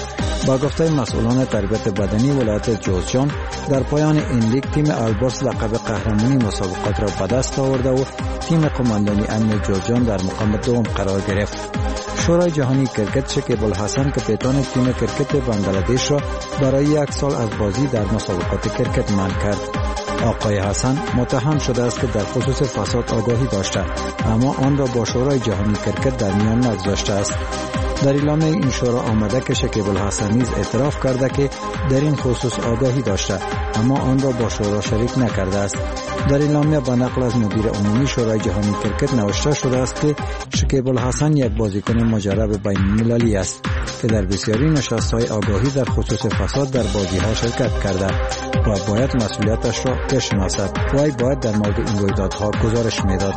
با گفته مسئولان تربیت بدنی ولایت جوزجان در پایان این لیگ تیم البرز لقب قهرمانی مسابقات را به دست آورده و تیم قماندانی امن جوزجان در مقام دوم قرار گرفت. شورای جهانی کرکت شکیب الحسن کاپیتان تیم کرکت بنگلادش را برای یک سال از بازی در مسابقات کرکت منع کرد. آقای حسن متهم شده است که در خصوص فساد آگاهی داشته، اما آن را با شورای جهانی کرکت در میان نگذاشته است. در اعلام این شورا آمده که شکیب الحسن نیز اعتراف کرده که در این خصوص آگاهی داشته، اما آن را با شورا شریک نکرده است. در اعلامیه با نقل از مدیر عمومی شورای جهانی کرکت نوشته شده است که شکیب الحسن یک بازیکن مجرب بین المللی است که در بسیاری نشست‌های آگاهی در خصوص فساد در بازی‌ها شرکت کرده و باید مسئولیتش را بشناسد. وی باید در مورد این رویدادها گزارش میداد.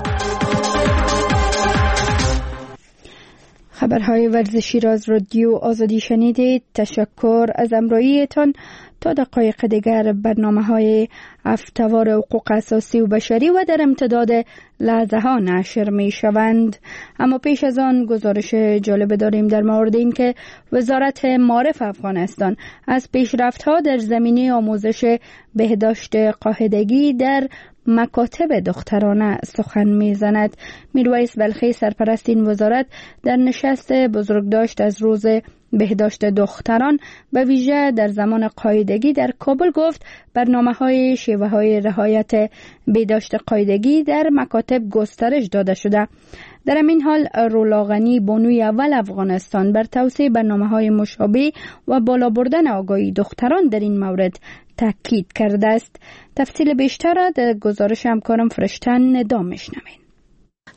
خبرهای ورزشی را از رادیو آزادی شنیدید. تشکر از همراهیتان. تا دقایق دیگر برنامه های هفته‌وار حقوق اساسی و بشری و در امتداد لحظه ها نشر می شوند. اما پیش از آن گزارش جالب داریم در مورد این که وزارت معارف افغانستان از پیشرفت ها در زمینه آموزش بهداشت قاعدگی در مکاتب دخترانه سخن میزند. میرویس بلخی سرپرست این وزارت در نشست بزرگداشت از روز بهداشت دختران به ویژه در زمان قاعدگی در کابل گفت برنامه های شیوه های رعایت بهداشت قاعدگی در مکاتب گسترش داده شده. در همین حال رولاغنی بانوی اول افغانستان بر توسعه برنامه های مشابه و بالا بردن آگاهی دختران در این مورد تاکید کرده است. تفصیل بیشتر را در گزارش همکارم فرشتن ندا میشنوید.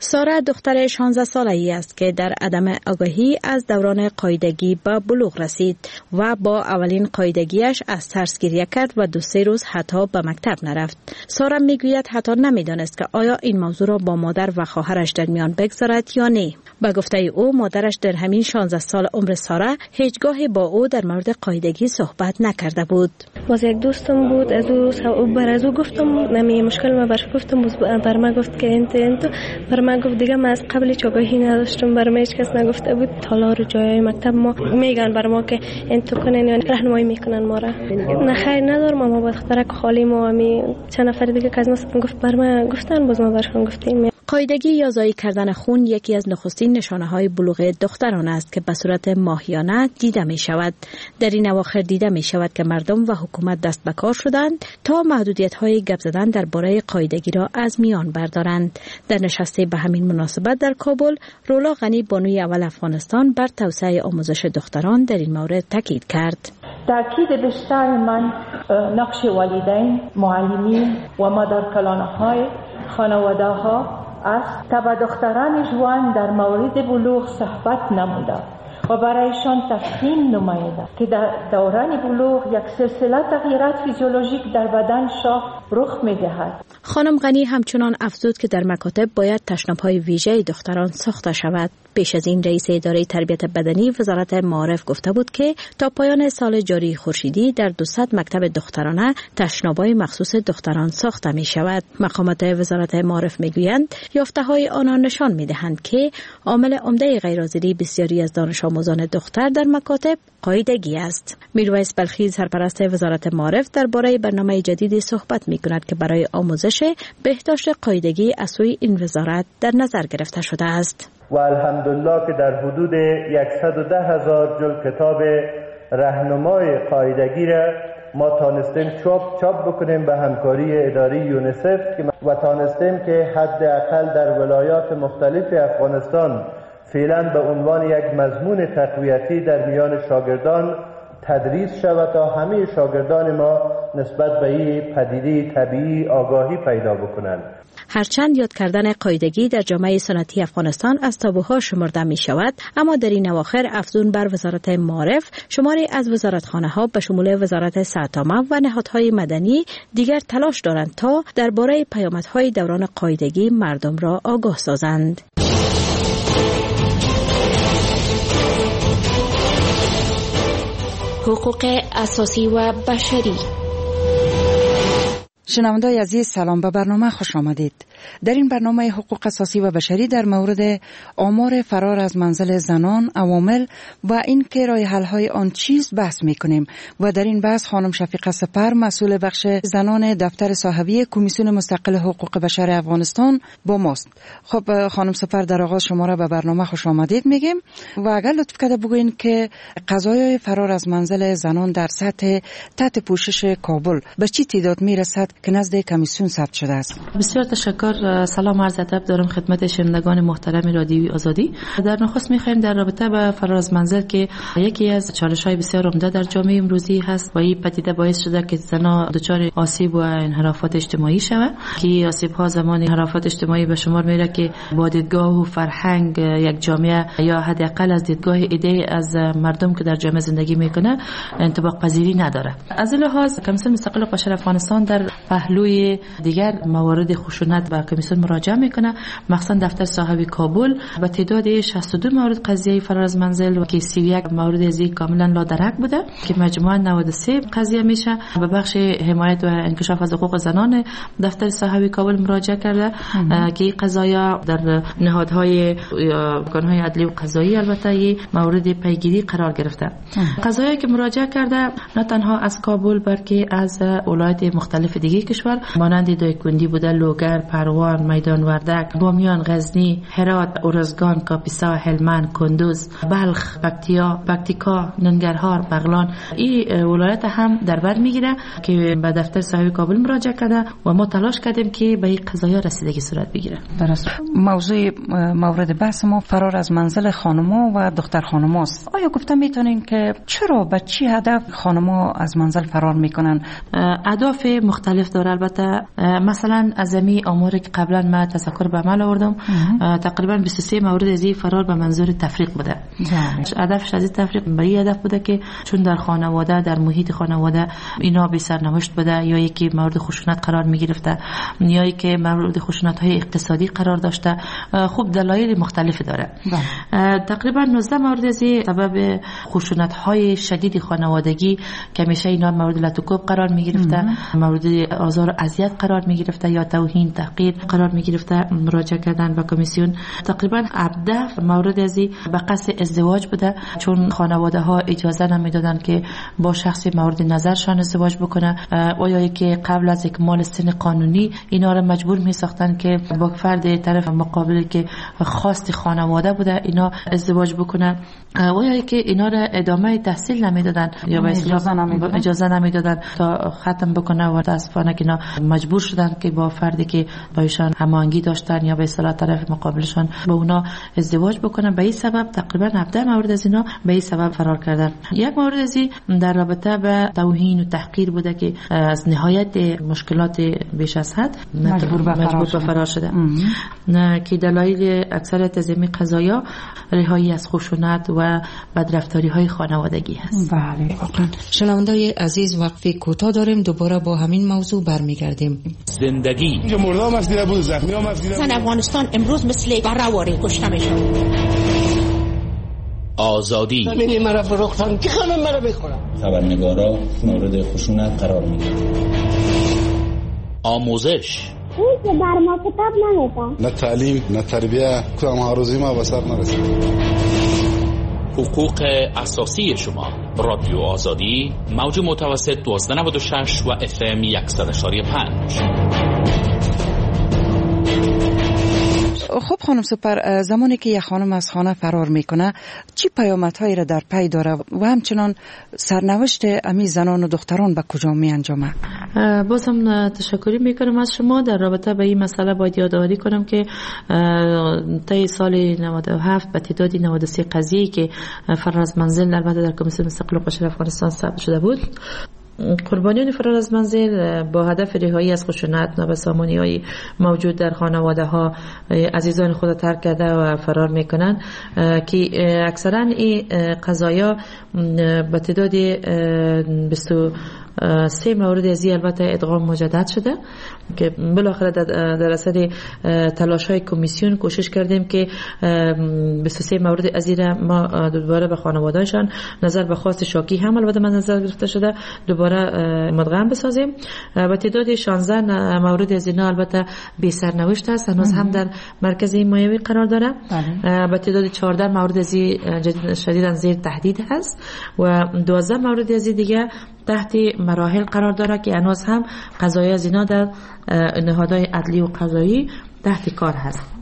سارا دختر شانزده ساله ای است که در عدم آگاهی از دوران قاعدگی به بلوغ رسید و با اولین قاعدگیش از ترس گریه کرد و دو سه روز حتی به مکتب نرفت. سارا میگوید حتی نمیدانست که آیا این موضوع را با مادر و خواهرش در میان بگذارد یا نه. به گفته او مادرش در همین شانزده سال عمر سارا هیچگاه با او در مورد قاعدگی صحبت نکرده بود. باز یک دوستم بود، از او بر از او گفتم نمی مشکل ما برش گفتم، بر ما گفت که انت انت بر ما گفت دیگه ما از قبل چاگاهی نداشتم، بر ما هیچ کس نگفته بود. تالار جای مکتب ما میگن بر ما که انت کنن یا راهنمایی میکنن ما را. نه خیر ندارم، ما با دخترک خالی ما می چند نفر دیگه که از ناس گفت بر ما گفتن، باز ما برشون گفتیم. قاعدگی یا زایی کردن خون یکی از نخستین نشانه های بلوغ دختران است که به صورت ماهیانه دیده می شود. در این اواخر دیده می شود که مردم و حکومت دست به کار شدند تا محدودیت های گپ زدن درباره قاعدگی را از میان بردارند. در نشستی به همین مناسبت در کابل، رولا غنی بانوی اول افغانستان بر توسعه آموزش دختران در این مورد تاکید کرد. تاکید بیشتر من نقش والدین، معلمین و مادرکلانهای خانواده ها است تا با دختران جوان در مورد بلوغ صحبت نموده و برایشان تفهیم نمایده که در دوران بلوغ یک سلسله تغییرات فیزیولوژیک در بدنشان رخ می‌دهد. خانم غنی همچنان افزود که در مکاتب باید تشناب‌های ویژه دختران ساخته شود. پیش از این رئیس اداره تربیت بدنی وزارت معارف گفته بود که تا پایان سال جاری خورشیدی در دویست مکتب دخترانه تشناب‌های مخصوص دختران ساخته می شود. مقامات وزارت معارف می گویند یافته‌های آنان نشان می دهند که عامل عمده غیرحاضری بسیاری از دانش آموزان دختر در مکاتب قاعدگی است. میرویس بلخی سرپرست وزارت معارف درباره برنامه جدیدی صحبت می کند که برای آموزش بهداشت قاعدگی از سوی این وزارت در نظر گرفته شده است. و الحمدلله که در حدود صد و ده هزار جلد کتاب راهنمای قاعدگی را ما تانستیم چاپ چاپ بکنیم به همکاری اداره یونیسف و تانستیم که حداقل در ولایات مختلف افغانستان فعلا به عنوان یک مضمون تقویتی در میان شاگردان تدریس شود تا همه شاگردان ما نسبت به این پدیده طبیعی آگاهی پیدا بکنند. هرچند یاد کردن قاعدگی در جامعه سنتی افغانستان از تابوها شمرده می شود، اما در این اواخر افزون بر وزارت معارف شماری از وزارتخانه‌ها به شمول وزارت سرتامه و نهادهای مدنی دیگر تلاش دارند تا درباره پیامدهای دوران قاعدگی مردم را آگاه سازند. حقوق اساسی و بشری. شنونده‌های عزیز سلام، به برنامه خوش آمدید. در این برنامه حقوق اساسی و بشری در مورد آمار فرار از منزل زنان، عوامل و این که راه حل‌های آن چیست بحث می‌کنیم و در این بحث خانم شفیقه سپر مسئول بخش زنان دفتر صاحبی کمیسیون مستقل حقوق بشر افغانستان با ماست. خب خانم سپر، در آغاز شما را به برنامه خوش آمدید میگیم و اگر لطف کرده بگوین که قضایای فرار از منزل زنان در سطح تحت پوشش کابل به چی تعداد میرسد که نزد کمیسیون ثبت شده است؟ بسیار تشکر. سلام عرض ادب دارم خدمت شنوندگان محترم رادیوی آزادی. در نخست می‌خوایم در رابطه با فرار از منزل که یکی از چالش‌های بسیار عمده در جامعه امروزی هست و این پدیده باعث شده که زنان دچار آسیب و انحرافات اجتماعی شوند که آسیب‌ها زمان انحرافات اجتماعی به شمار میره که با دیدگاه و فرهنگ یک جامعه یا حداقل از دیدگاه ایده از مردم که در جامعه زندگی میکنه انطباق پذیری نداره. از این لحاظ کمیسیون مستقل بشر افغانستان در پهلوی دیگر موارد خشونت به کمیسیون مراجعه میکنه، مخصوصا دفتر صاحبی کابل با تعداد شصت و دو مورد قضیه فرار از منزل و که سی و یک مورد از این کاملا لادرک بوده که مجموعاً نود و سه قضیه میشه به بخش حمایت و انکشاف از حقوق زنان دفتر صاحبی کابل مراجعه کرده که این قضایا در نهادهای ارگان‌های عدلی و قضایی البته این مورد پیگیری قرار گرفته. قضایی که مراجعه کرده نه تنها از کابل بلکه از ولایت مختلف دیگه کشور مانند دایکنډي بوده، لوگر، پروان، میدان وردک، بامیان، غزنی، هرات، ارزگان، کاپیسا، هلمند، کندوز، بلخ، پکتیا، پکتیکا، ننگرهار، بغلان. این ولایت هم در بر میگیره که به دفتر صاحب کابل مراجعه کرده و ما تلاش کردیم که به این قضایا رسیدگی صورت بگیره. درست. موضوع مورد بحث ما فرار از منزل خانم‌ها و دختر خانم‌هاست. آیا گفتم میتونین که چرا به چی هدف خانم‌ها از منزل فرار میکنن؟ اهداف مختلف مختلف داره. البته مثلا از امی اموری که قبلا ما تذکر به عمل آوردم تقریبا بیست و سه مورد از فرار به منظور تفریق بوده. هدفش از تفریق به این هدف بوده که چون در خانواده در محیط خانواده اینا بی سرنوشت بوده، یا یکی مورد خشونت قرار می گرفته، یا یکی مورد خشونت های اقتصادی قرار داشته. خوب دلایل مختلف داره. تقریبا نوزده مورد از سبب خشونت های شدید خانوادگی که همیشه اینا مورد لطوکوب قرار می گرفته، مورد آزار و اذیت قرار می گرفته یا توهین تحقیر قرار می گرفته. مراجعه کردن به کمیسیون. تقریبا هفده مورد از به قصد ازدواج بوده، چون خانواده ها اجازه نمیدادن که با شخصی مورد نظرشان ازدواج بکنه، و یا که قبل از اکمال سن قانونی اینا را مجبور می ساختن که با فرد طرف مقابل که خواست خانواده بوده اینا ازدواج بکنه، و یا که اینا را ادامه تحصیل نمیدادن یا به اجازه نمیدادن تا ختم بکنه، و متاسفانه که اینا مجبور شدن که با فردی که با ایشان هماهنگی داشتن یا به اصطلاح طرف مقابلشان با اونا ازدواج بکنن. به این سبب تقریبا هفده مورد از اینا به این سبب فرار کردن. یک مورد از این در رابطه به توهین و تحقیر بوده که از نهایت مشکلات بیش از حد مجبور به فرار, فرار شده. نه که دلایل اکثریت از این قضایا رهایی از خشونت و بدرفتاری های خانوادگی هست. بله. شنونده‌های عزیز وقفه کوتاه داریم، دوباره با همین موضوع برمیگردیم. زندگی اینجا مردم مسئله بود، زخمی ها مسئله بود. افغانستان امروز مثل برآوری کشته میشه. آزادی همین مرا فروختن که خانم مرا بخورم. خبرنگارا مورد خشونت قرار میگیرن. آموزش این که بر ما کتاب نمیدن، نه تعلیم نه تربیه، کدام هاروزی ما به سر نرسید. حقوق اساسی شما. رادیو آزادی موج متوسط دوازده نود و شش و اف ام صد و یک و پنج. خب خانم سپر، زمانی که یک خانم از خانه فرار میکنه چی پیامدهایی را در پی داره و همچنان سرنوشت امی زنان و دختران به کجا می انجامه؟ بازم تشکری میکنم از شما. در رابطه به این مسئله باید یادآوری کنم که طی سال نود و هفت به تعداد نود و سه قضیه‌ای که فرار از منزل البته در کمیسیون مستقل بشر افغانستان ثبت شده بود، قربانیان فرار از منزل با هدف رهایی از خشونت، نابسامانی‌های موجود در خانواده ها عزیزان خود ترک کرده و فرار میکنن که اکثرا این قضایا به تعداد بیست و سه مورد از این البته ادغام مجدد شده که بالاخره در اثر تلاش های کمیسیون کوشش کردیم که بیست و سه مورد از این ما دوباره به خانوادهشان نظر به خواست شاکی هم البته من نظر گرفته شده دوباره مدغم بسازیم. و تعداد شانزده مورد از این البته بی سرنوشت است، هنوز هم در مرکز حمایوی قرار داره. و تعداد چهارده مورد از این شدیداً زیر تهدید هست و دوازده مورد از این دیگه تحت مراحل قرار داره که هنوز هم قضایی از اینا در نهادهای عدلی و قضایی تحت کار هست.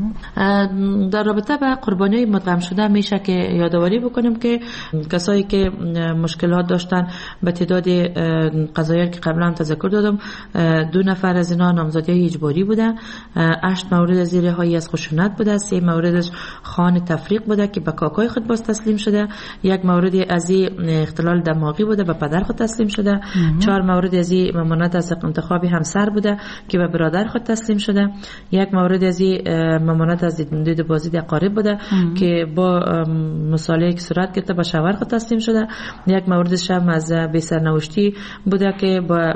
در رابطه با قربانیای مدغم شده میشه که یادآوری بکنیم که کسایی که مشکلات داشتن به تعداد قضایی که قبلا تذکر دادم، دو نفر از اینا نامزدی اجباری بودن، هشت مورد از رهایی از خشونت بوده، سه موردش خان تفریق بوده که به کاکای خود باز تسلیم شده، یک مورد از اختلال دماغی بوده به پدر خود تسلیم شده، چهار مورد از ممانعت از انتخاب همسر بوده که به برادر خود تسلیم شده، یک مورد از ممانعت از دید بازدید اقارب بوده که با مصالحه که صورت گرفته به شوهر خود تسلیم شده، یک موردش هم از بی سرنوشتی بوده که با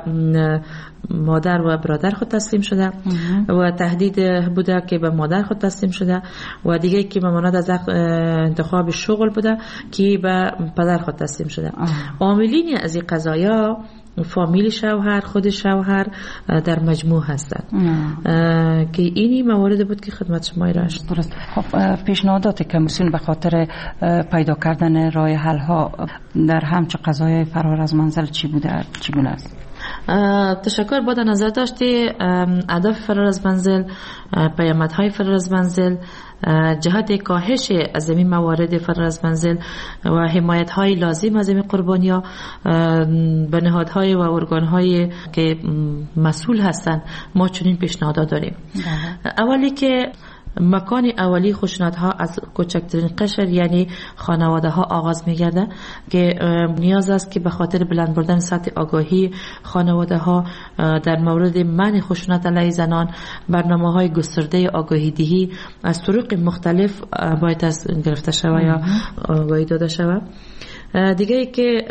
مادر و برادر خود تسلیم شده و تهدید بوده که به مادر خود تسلیم شده و دیگه که ممانعت از انتخاب شغل بوده که به پدر خود تسلیم شده. عاملین از این قضایا فامیل شوهر، خود شوهر در مجموع هستند که اینی موارد بود که خدمت شما ارائه درست. خب پیشنهادات کمیسیون به خاطر پیدا کردن راه حل ها در همچه قضایای فرار از منزل چی بوده، چگونه است؟ تشکر. با در نظر داشتی هدف فرار از منزل، پیامدهای فرار از منزل، جهت کاهش از این موارد فرار از منزل و حمایت های لازم از این قربانی‌ها به نهادهای و ارگان‌های که مسئول هستند ما چنین پیشنهادات داریم. اولی که مکان اولی خشونت ها از کوچکترین قشر یعنی خانواده ها آغاز می گرده که نیاز است که به خاطر بلند بردن سطح آگاهی خانواده ها در مورد منع خشونت علیه زنان برنامه های گسترده آگاهی دهی از طرق مختلف باید از گرفته شود یا آگاهی داده شود. دیگه ای که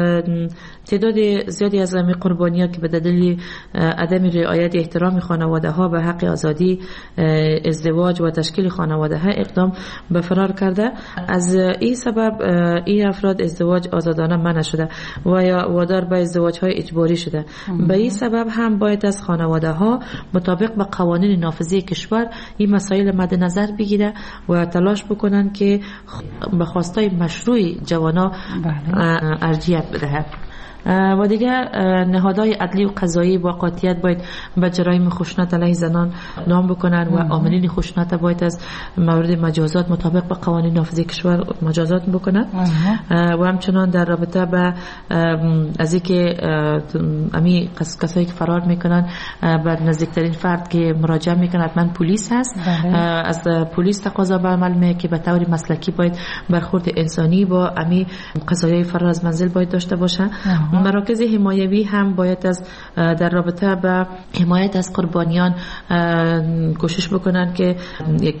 تعداد زیادی از امی قربانی‌ها که به دلیل عدم رعایت احترام خانواده ها به حق آزادی ازدواج و تشکیل خانواده ها اقدام به فرار کرده، از این سبب این افراد ازدواج آزادانه منع شده و یا وادار به ازدواج های اجباری شده. به این سبب هم باید از خانواده ها مطابق به قوانین نافذه کشور این مسائل مد نظر بگیره و تلاش بکنن که به خواستای مشروع جوانا ارجحیت بدهد. و دیگه نهادهای عدلی و قضایی با قاطعیت باید به جرایم خشونت علیه زنان اقدام بکنن و عاملین خشونت باید از مورد مجازات مطابق با قوانین نافذه کشور مجازات بکنن. و همچنان در رابطه با از اینکه امی کسایی که فرار میکنن به نزدیکترین فرد که مراجعه میکنن حتما پلیس هست، از پلیس تقاضا به عمل میه که به طور مسلکی باید برخورد انسانی با امی قضایای فرار از منزل باید داشته باشه. مراکز حمایوی هم باید از در رابطه با حمایت از قربانیان کوشش بکنن که یک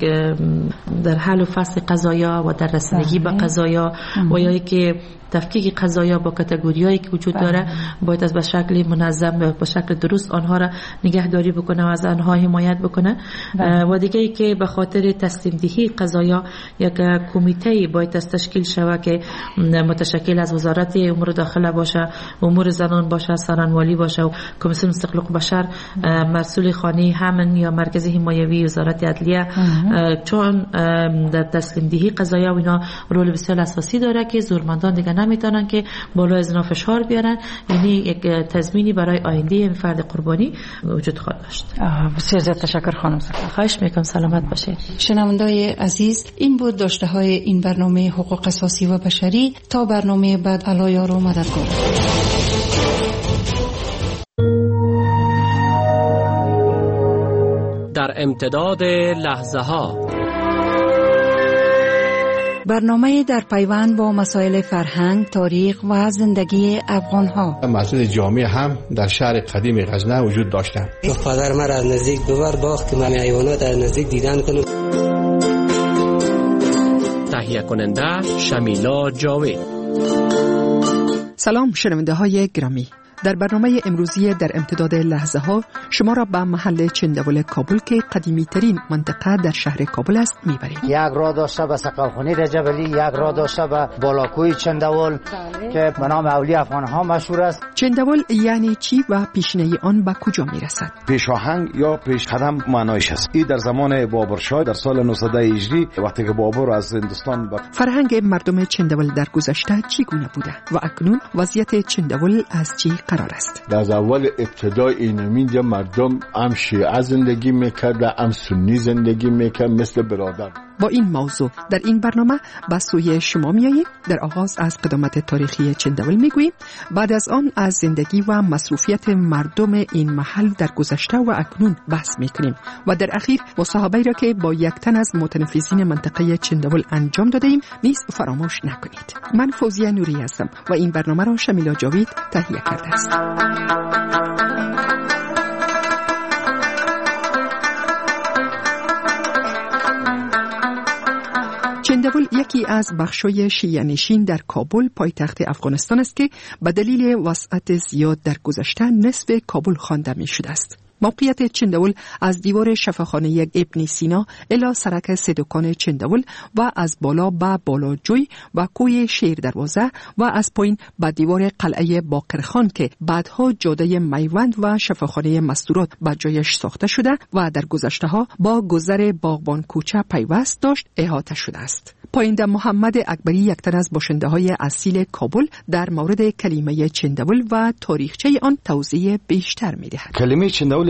در حل و فصل قضایا و در رسیدگی به قضایا و یا که تفکیک قضایا با کاتگوریایی که وجود داره باید از به شکل منظم به شکل درست آنها را نگهداری بکنه و از آنها حمایت بکنه. و دیگه ای که به خاطر تسلیم دهی قضایا یک کمیته باید از تشکیل شود که متشکل از وزارت امور داخله باشه، امور زنان باشه، سرانوالی باشه و کمیسیون استقلال بشر، مسئول خانه همن یا مرکز حمایوی وزارت عدلیه، چون در تسلیم دهی قضایا و اینا رول بسیار اساسی داره که زورمندان دیگه نمیتونن که بالای از اینا فشار بیارن. یعنی یک تضمینی برای آینده این فرد قربانی وجود خواهد داشت. بسیار زیاد تشکر خانم سفر. خواهش میکنم، سلامت باشید. شنوندای عزیز، این بود داشته های این برنامه حقوق اساسی و بشری. تا برنامه بعد الله یار و مددگار. در امتداد لحظه ها برنامه در پیوند با مسائل فرهنگ، تاریخ و زندگی افغان ها. مسجد جامع هم در شهر قدیم غزنه وجود داشتند. پدر من از نزدیک ببر باخت که من حیوانات از نزدیک دیدن کنم. تهیه کننده شمیلا جاوید. سلام شنونده های گرامی، در برنامه امروزی در امتداد لحظه ها شما را به محل چندول کابل که قدیمی ترین منطقه در شهر کابل است میبریم. یک راه داشته به سقلخانی رجب علی، یک راه داشته به بالاکوی چندول که به نام اولی افغان ها مشهور است. چندول یعنی چی و پیشینه آن به کجا میرسد؟ پیشاهنگ یا پیش قدم معنایش است. این در زمان بابرشاه در سال نهصد هجری وقتی که بابر از هندوستان بر... فرهنگ مردم چندول در گذشته چگونه بوده و اکنون وضعیت چندول از چی قرار است؟ در اول ابتدای اینجا مردم هم شیعه زندگی میکرد، هم سنی زندگی میکرد مثل برادر. با این موضوع در این برنامه به سوی شما میاییم. در آغاز از قدامت تاریخی چندول میگوییم، بعد از آن از زندگی و مصروفیت مردم این محل در گذشته و اکنون بحث میکنیم و در اخیر مصاحبه‌ای را که با یک تن از متنفذین منطقه چندول انجام داده ایم نیز فراموش نکنید. من فوزیه نوری هستم و این برنامه را شمیلا جاوید تهیه کرده است. چندول یکی از بخشای شیعه نشین در کابل پایتخت افغانستان است که به دلیل وسعت زیاد در گذشته نصف کابل خوانده می شده است. موقعیت چندول از دیوار شفاخانه ابن سینا الی سرک سدکان چندول و از بالا به بالاجوی و کوی شیر دروازه و از پایین به دیوار قلعه باقرخان که بعدها جاده میوند و شفاخانه مستورات به جایش ساخته شده و در گذشته ها با گذر باغبان کوچه پیوست داشت احاطه شده است. پاینده محمد اکبری یک تن از باشنده های اصیل کابل در مورد کلمه چندول و تاریخچه آن توضیح بیشتر می دهد. کلمه چندول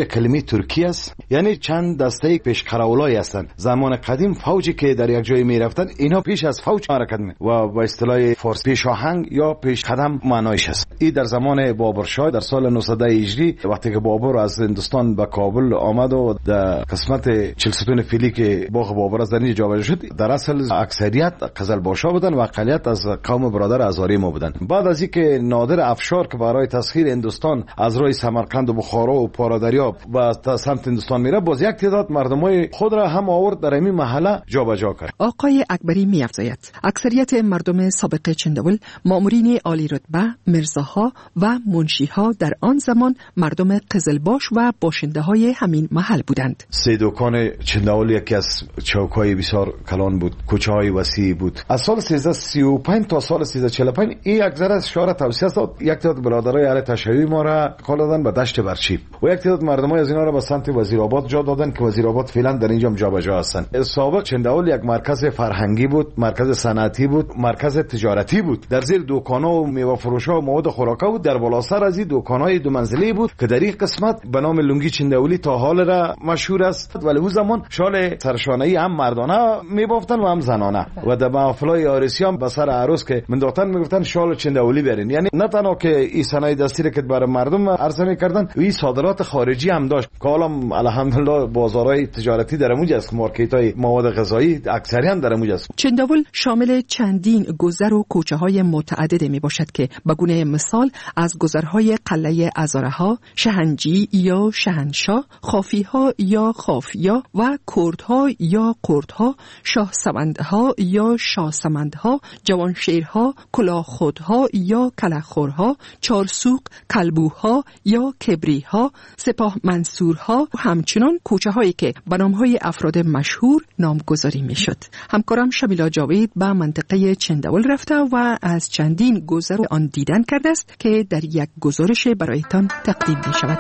کلمه ترکی است، یعنی چند دسته پیشقراولای هستند. زمان قدیم فوجی که در یک جای می رفتن اینا پیش از فوج حرکت می و با اصطلاح فارسی پیشاهنگ یا پیش قدم معنایش است. این در زمان بابرشاه در سال نهصد هجری وقتی که بابر از هندوستان به کابل آمد و در قسمت چهل ستون فیلی که باغ بابر از در اینجا جابجا شد، در اصل اکثریت قزلباشا بودن و اقلیت از قوم برادر هزاری ما بودن. بعد از اینکه نادر افشار که برای تسخیر هندوستان از راه سمرقند و بخارا و پارادریاب و سمت هندوستان میره، باز یک تعداد مردمای خود را هم آورد در این محله جابجا کرد. آقای اکبری می‌افزاید اکثریت مردم سابق چندول مامورین عالی رتبه، مرزاها و منشیها در آن زمان مردم قزلباش و باشنده‌های همین محل بودند. سه دکان چندول یکی از چوکای بسیار کلان بود، کوچه‌های وسیع بود. از سال سیزده سی و پنج تا سال سیزده چهل و پنج این یک ذره از شهر توسعه داد. یک تعداد برادرای اهل تشیع ما را کال دادن به دشت برچی و یک تعداد مردمای از اینا را به سمت وزیرآباد جا دادن که وزیرآباد فعلا در اینجا جابجا هستند. سابق چندول یک مرکز فرهنگی بود، مرکز صنعتی بود، مرکز تجارتی بود. در زیر دکان‌ها و میوه فروش‌ها و مواد خوراکی بود. در بالا سر از این دکان‌های دو منزله بود که در این قسمت به نام لنگی چندولی تا حال را مشهور است. ولی اون زمان شال سرشانه‌ای هم مردانه می‌بافتن و هم زنانه و در محفل‌های عروسی هم به سر عروس که منداختن میگفتن شال چندولی برین. یعنی نه تنها که این صنایع دستی را که برای مردم عرضه می‌کردن، این صادرات خارجی هم داشت. که حالا الحمدلله بازارهای تجارتی در اونجا است، مارکت‌های مواد غذایی اکثری هم در اونجا است. چندول شامل چندین گذر و کوچه‌های متعدد میباشد که به گونه مثال از گذرهای قلعه ازارها، شهنجی یا شهنشاه، خافیها یا خافیا و کردها یا کردها، شاه سمندها یا شاه سمندها، جوانشیرها، کلاخودها یا کلخورها، چارسوق، کلبوها یا کبریها، سپاه منصورها و همچنان کوچه هایی که به نامهای افراد مشهور نامگذاری می شد. همکارم شمیلا جاوید به منطقه چندول رفته و از چندین گذر آن دیدن کرده است که در یک گزارش برایتان تقدیم می شود.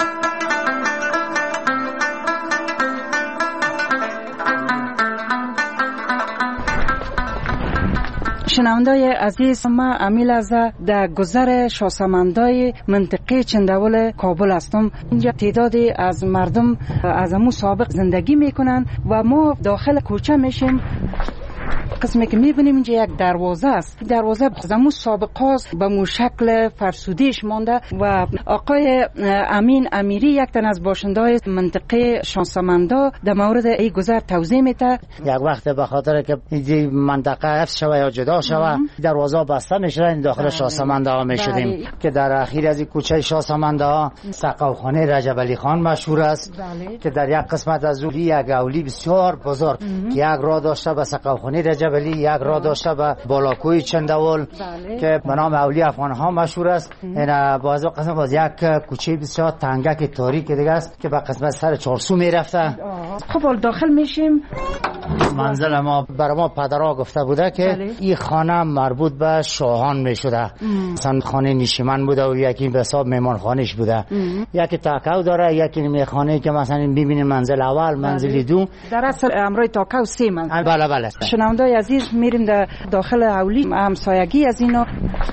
شنوندای عزیز، ما امیل از در گذر شاسمندای منطقه چندول کابل هستم. اینجا تعدادی از مردم از امو سابق زندگی میکنن و ما داخل کوچه میشیم. قسمی که میبینیم اینجا یک دروازه است. دروازه زمو سابق هاست به مو شکل فرسودیش مانده و آقای امین امیری یک تن از باشندهای منطقه شانسمندا در مورد این گذر توضیح میده. یک وقت به خاطر که این منطقه حفظ شوه یا جدا شوه دروازه بسته میشه، داخل شانسمندا ها میشدیم که در اخیر از این کوچه شانسمندا سقاوخانه رجب علی خان مشهور است. بله. که در یک قسمت از اون یک اولی بسیار بزرگ که یک راه داشته به سقاوخانه رجب علی، یک راه داشته به بالاکوی چندول. بله. که به نام اولی افغان ها مشهور است. این باز قسمت باز یک کوچه بسیار تنگک تاریک دیگه است که به قسمت سر چارسو میرفته. خب داخل میشیم. منزل ما برای ما پدرها گفته بوده که بله. این خانه مربوط به شاهان میشده. مثلا خانه نشیمن بوده و یکی به حساب میمان خانهش بوده. ام. یکی تاکاو داره، یکی میخانه که مثلا ببینیم منزل اول، منزل بله. دو. در اصل امروی تاکاو سه منزل. بله بله. شنوندای عزیز، میریم در داخل اولی همسایگی از اینا.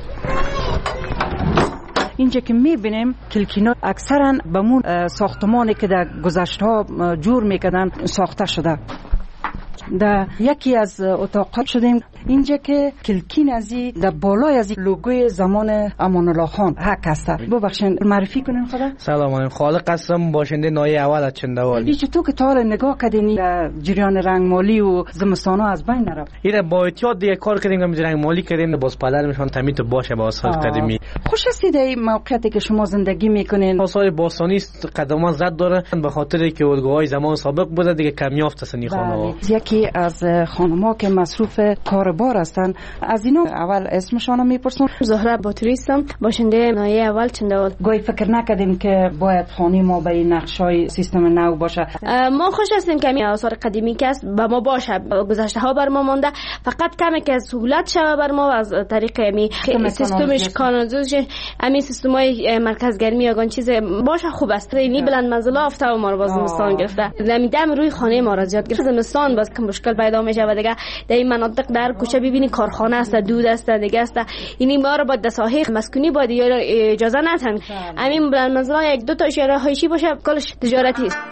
اینجا که میبینیم کلکینا اکثرا به مون ساختمانی که در گذشته ها جور میکردن ساخته شده. در یکی از اتاقات شدیم اینجا که کلکین ازی در بالای ازی لوگوی زمان امان الله خان حق هست. ببخشید معرفی کنین خدا. سلام علیکم، خالق هستم، باشنده نایه اول از چندول. این چطور که تا حالا نگاه کردین در جریان رنگمالی و زمستانا از بین نرفت؟ این با احتیاط دیگه کار کردیم که رنگمالی کردیم باز پدر میشون تمیت باشه با آثار قدیمی. خوش هستید این موقعیتی که شما زندگی میکنین؟ آثار باستانی قدمت زد داره به خاطر که الگوهای زمان سابق بوده دیگه کم یافت است این خانه‌ها. یکی از خانم‌ها که مصروف کاربار هستن از اینا اول اسمشون رو میپرسم. زهره باتوری هستم، باشنده نایه اول چندول. گاهی فکر نکردیم که باید خانه ما به نقشای سیستم نو باشه؟ ما خوش هستیم که این آثار قدیمی که است به ما باشه، گذشته ها بر ما مونده، فقط کمی که سهولت شوه بر ما از طریق می سیستمش کانالیزاسیون، همین سیستمای مرکز گرمی یا چیز باشه خوب است. اینی بلند منزله افته و ما رو باز زمستان گرفته. زمیدم روی خانه ما را زیاد گرفت. زمستان باز که مشکل پیدا میشه و دیگه در این مناطق در کوچه ببینی کارخانه است، دود است، دیگه است. اینی ما رو با دساهی مسکونی باید اجازه ندن. همین مثلا یک دو تا شهر هایشی باشه کلش تجارتی است.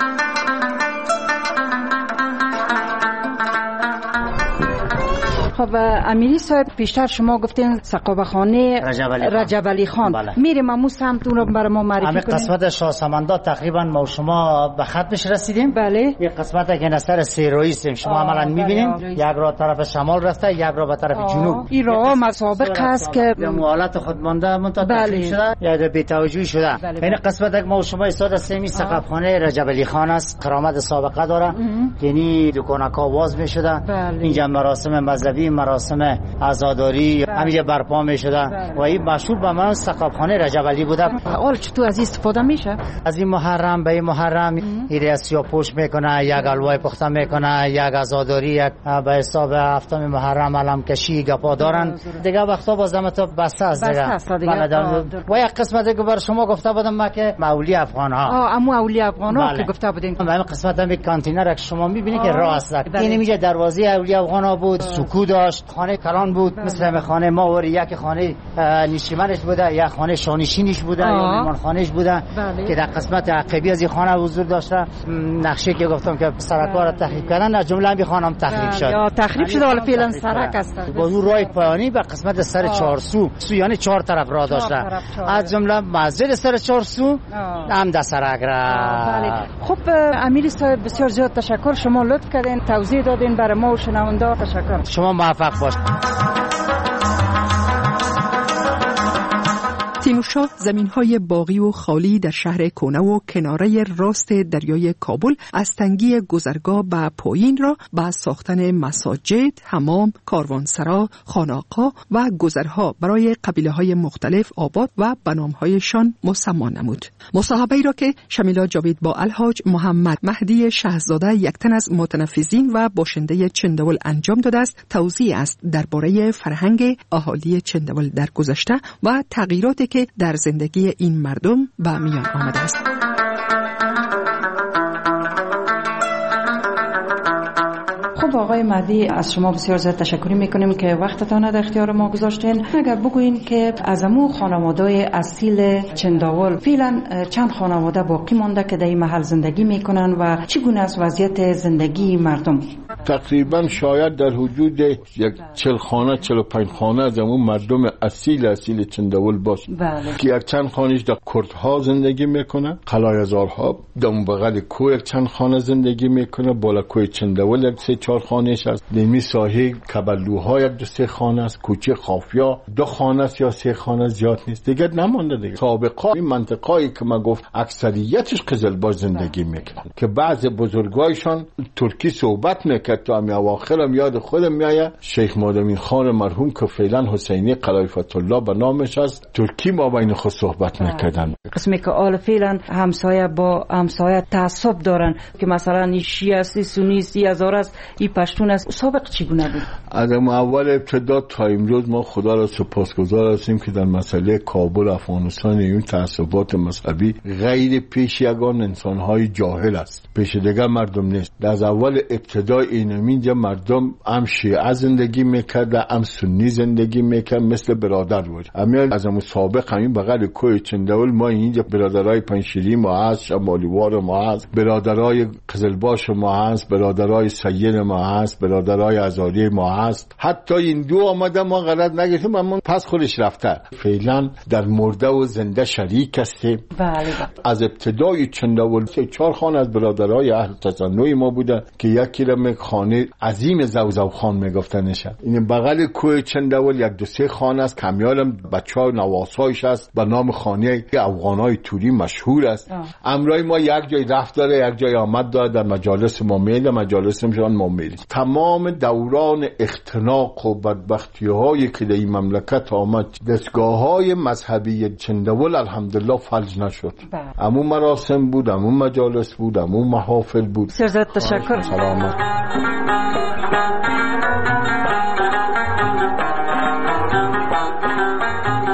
خب امیری صاحب پیشتر شما گفتین ثقافت خانه رجب علی خان بله. میریم امو سمتون رو برای ما معرفی کنیم. همین قسمت شاه سمندا تقریبا ما و شما به ختمش رسیدیم. بله. این قسمت که نصر سیرویی است شما عملا میبینین یک را طرف شمال رفته یک را به طرف جنوب. این راه مسابق است که به حالت خود مانده منتها تخریب شده یا بی توجهی شده. این قسمت که ما و شما ایستاده سیمی ثقافت خانه رجب علی خان است. کرامت سابقه داره. یعنی دکانکا باز میشده. اینجا مراسم مذهبی، مراسم عزاداری همینجا برپا می شده و این مشهور به من ثقافخانه رجب علی بوده. حال چطور از استفاده میشه؟ از این محرم به این محرم ایره سیاه پوش میکنه، یک الوای پخته میکنه، یک عزاداری، یک به حساب هفتم محرم علم کشی گپا دارن. دیگه وقتا بازم تو بسته است دیگه. و یک قسمتی که بر شما گفته بودم ما که اولی افغان ها. آه امو اولی افغان ها که گفته بودین. همین قسمت هم کانتینر که شما میبینید که راه است. این میگه دروازه اولی افغان ها بود، سکو داشت، خانه کلان بود، مثل خانه ما و یک خانه نشیمنش بوده، یک خانه شانشینش بوده یا مهمان خانهش بوده که در قسمت عقبی از این خانه حضور داشته. نقشه که گفتم که سرکار تخریب کردن از جمله این خانه هم تخریب شد. یا تخریب شده حالا فعلا سرک است. با اون راه پایانی به قسمت سر چهار سو، سو یعنی چهار طرف راه داشته. از جمله مسجد سر چهار سو هم در سرک را. خب امیری صاحب بسیار زیاد تشکر، شما لطف کردین توضیح دادین برای ما و شنونده. تشکر. شما موفق باشید. تیمورشاه زمین‌های باغی و خالی در شهر کونه و کناره راست دریای کابل از تنگی گذرگاه به پایین را با ساختن مساجد، حمام، کاروانسرا، خانقاه و گذرها برای قبیله‌های مختلف آباد و به نام‌هایشان مسما نمود. مصاحبه‌ای را که شمیلا جاوید با الحاج محمد مهدی شهزاده یک تن از متنفذین و باشنده چندول انجام داده است، توضیح است درباره فرهنگ اهالی چندول در گذشته و تغییراتی که در زندگی این مردم به میان آمده است. خب آقای مهدی، از شما بسیار زیاد تشکر میکنیم که وقتتان در اختیار ما گذاشتین. اگر بگوین که از امو خانواده‌های اصیل چنداول فعلا چند خانواده باقی مانده که در این محل زندگی میکنن و چگونه است وضعیت زندگی مردم؟ تقریبا شاید در حدود یک چل خانه چل و پنج خانه از امو مردم اصیل اصیل چنداول باشه. بله. که یک چند خانهش در کردها زندگی میکنه، قلایزارها در بغل کوه یک چند خانه زندگی میکنه، بالا کوه چنداول یک سه چهار خانهش است. دمی ساحل کبلوها یک دو سه خانه است، کوچه خافیا دو خانه است یا سه خانه، زیاد نیست دیگه، نمانده دیگه. سابقا این منطقه‌ای که ما گفت اکثریتش قزلباش زندگی میکنن که بعض بزرگایشان ترکی صحبت میکرد. تو امی اواخرم یاد خودم میایه شیخ مادامین خان مرحوم که فعلا حسینی قلایفت الله به نامش است، ترکی ما بین خود صحبت میکردن. قسمی که آل فعلا همسایه با همسایه تعصب دارن که مثلا شیعه است، سنی است، هزار است، این پشتون است. سابق چگونه بود؟ از اول ابتدا تا امروز ما خدا را سپاسگزار هستیم که در مسئله کابل افغانستان این تعصبات مذهبی غیر پیش یگان انسان‌های جاهل است، پیش دیگر مردم نیست. از اول ابتدا اینجا مردم هم شیعه زندگی میکرد، هم سنی زندگی میکرد، مثل برادر بود. اما از اون سابق همین بغل کوه چنداول ما اینجا برادرای پنشیری ما هست، شمالیوار ما هست، برادرای قزلباش ما هست، برادرای سید ما هست، برادرای ازاری ما هست. حتی این دو آمده ما غلط نگرفتیم، اما پس خودش رفته. فعلا در مرده و زنده شریک هستیم. بله. از ابتدای چنداول سه چهار خانه از برادرای اهل تصنع ما بوده که یکی را خانه عظیم زوزو خان میگفتنش. این بغل کوه چنداول یک دو سه خانه است، کمیالم بچه‌ها نواسایش است به نام خانه افغانای توری مشهور است. امرای ما یک جای رفت داره، یک جای آمد داره، در مجالس ما میل، مجالس مشان ما میل. تمام دوران اختناق و بدبختی‌هایی که در این مملکت آمد، دستگاه‌های مذهبی چنداول الحمدلله فلج نشد. همون مراسم بود، همون مجالس بود، همون محافل بود. سرزاد تشکر. سلامت.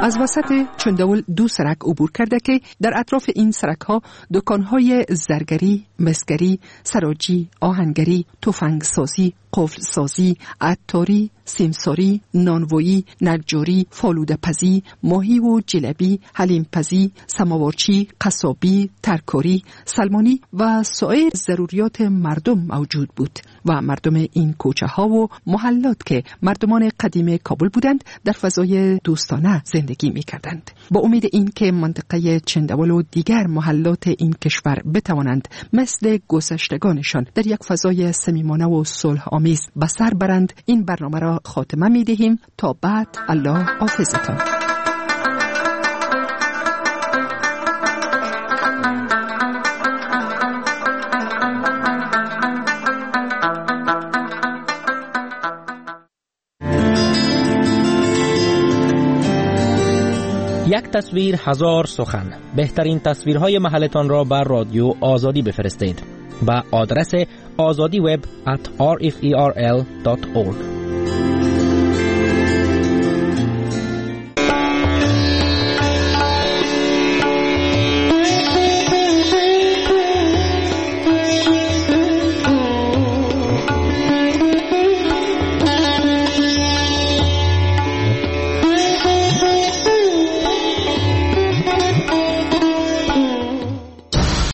از وسط چندول دو سرک عبور کرده که در اطراف این سرک ها دکان های زرگری، مسگری، سراجی، آهنگری، تفنگ سازی، قفل سازی، عطاری، سیمساری، نانوایی، نجاری، فالوده پزی، ماهی و جلبی، حلیم پزی، سماورچی، قصابی، ترکاری، سلمانی و سایر ضروریات مردم موجود بود و مردم این کوچه ها و محلات که مردمان قدیم کابل بودند در فضای دوستانه زندگی می کردند. با امید این که منطقه چندول و دیگر محلات این کشور بتوانند مثل گذشتگانشان در یک فضای صمیمانه و صلح آمیز به سر برند، این برنامه را خاتمه می دهیم. تا بعد، الله حافظتان. یک تصویر هزار سخن. بهترین تصویرهای محلتان را بر رادیو آزادی بفرستید. با آدرس آزادی وب ات آر اف ای آر ال دات اورگ.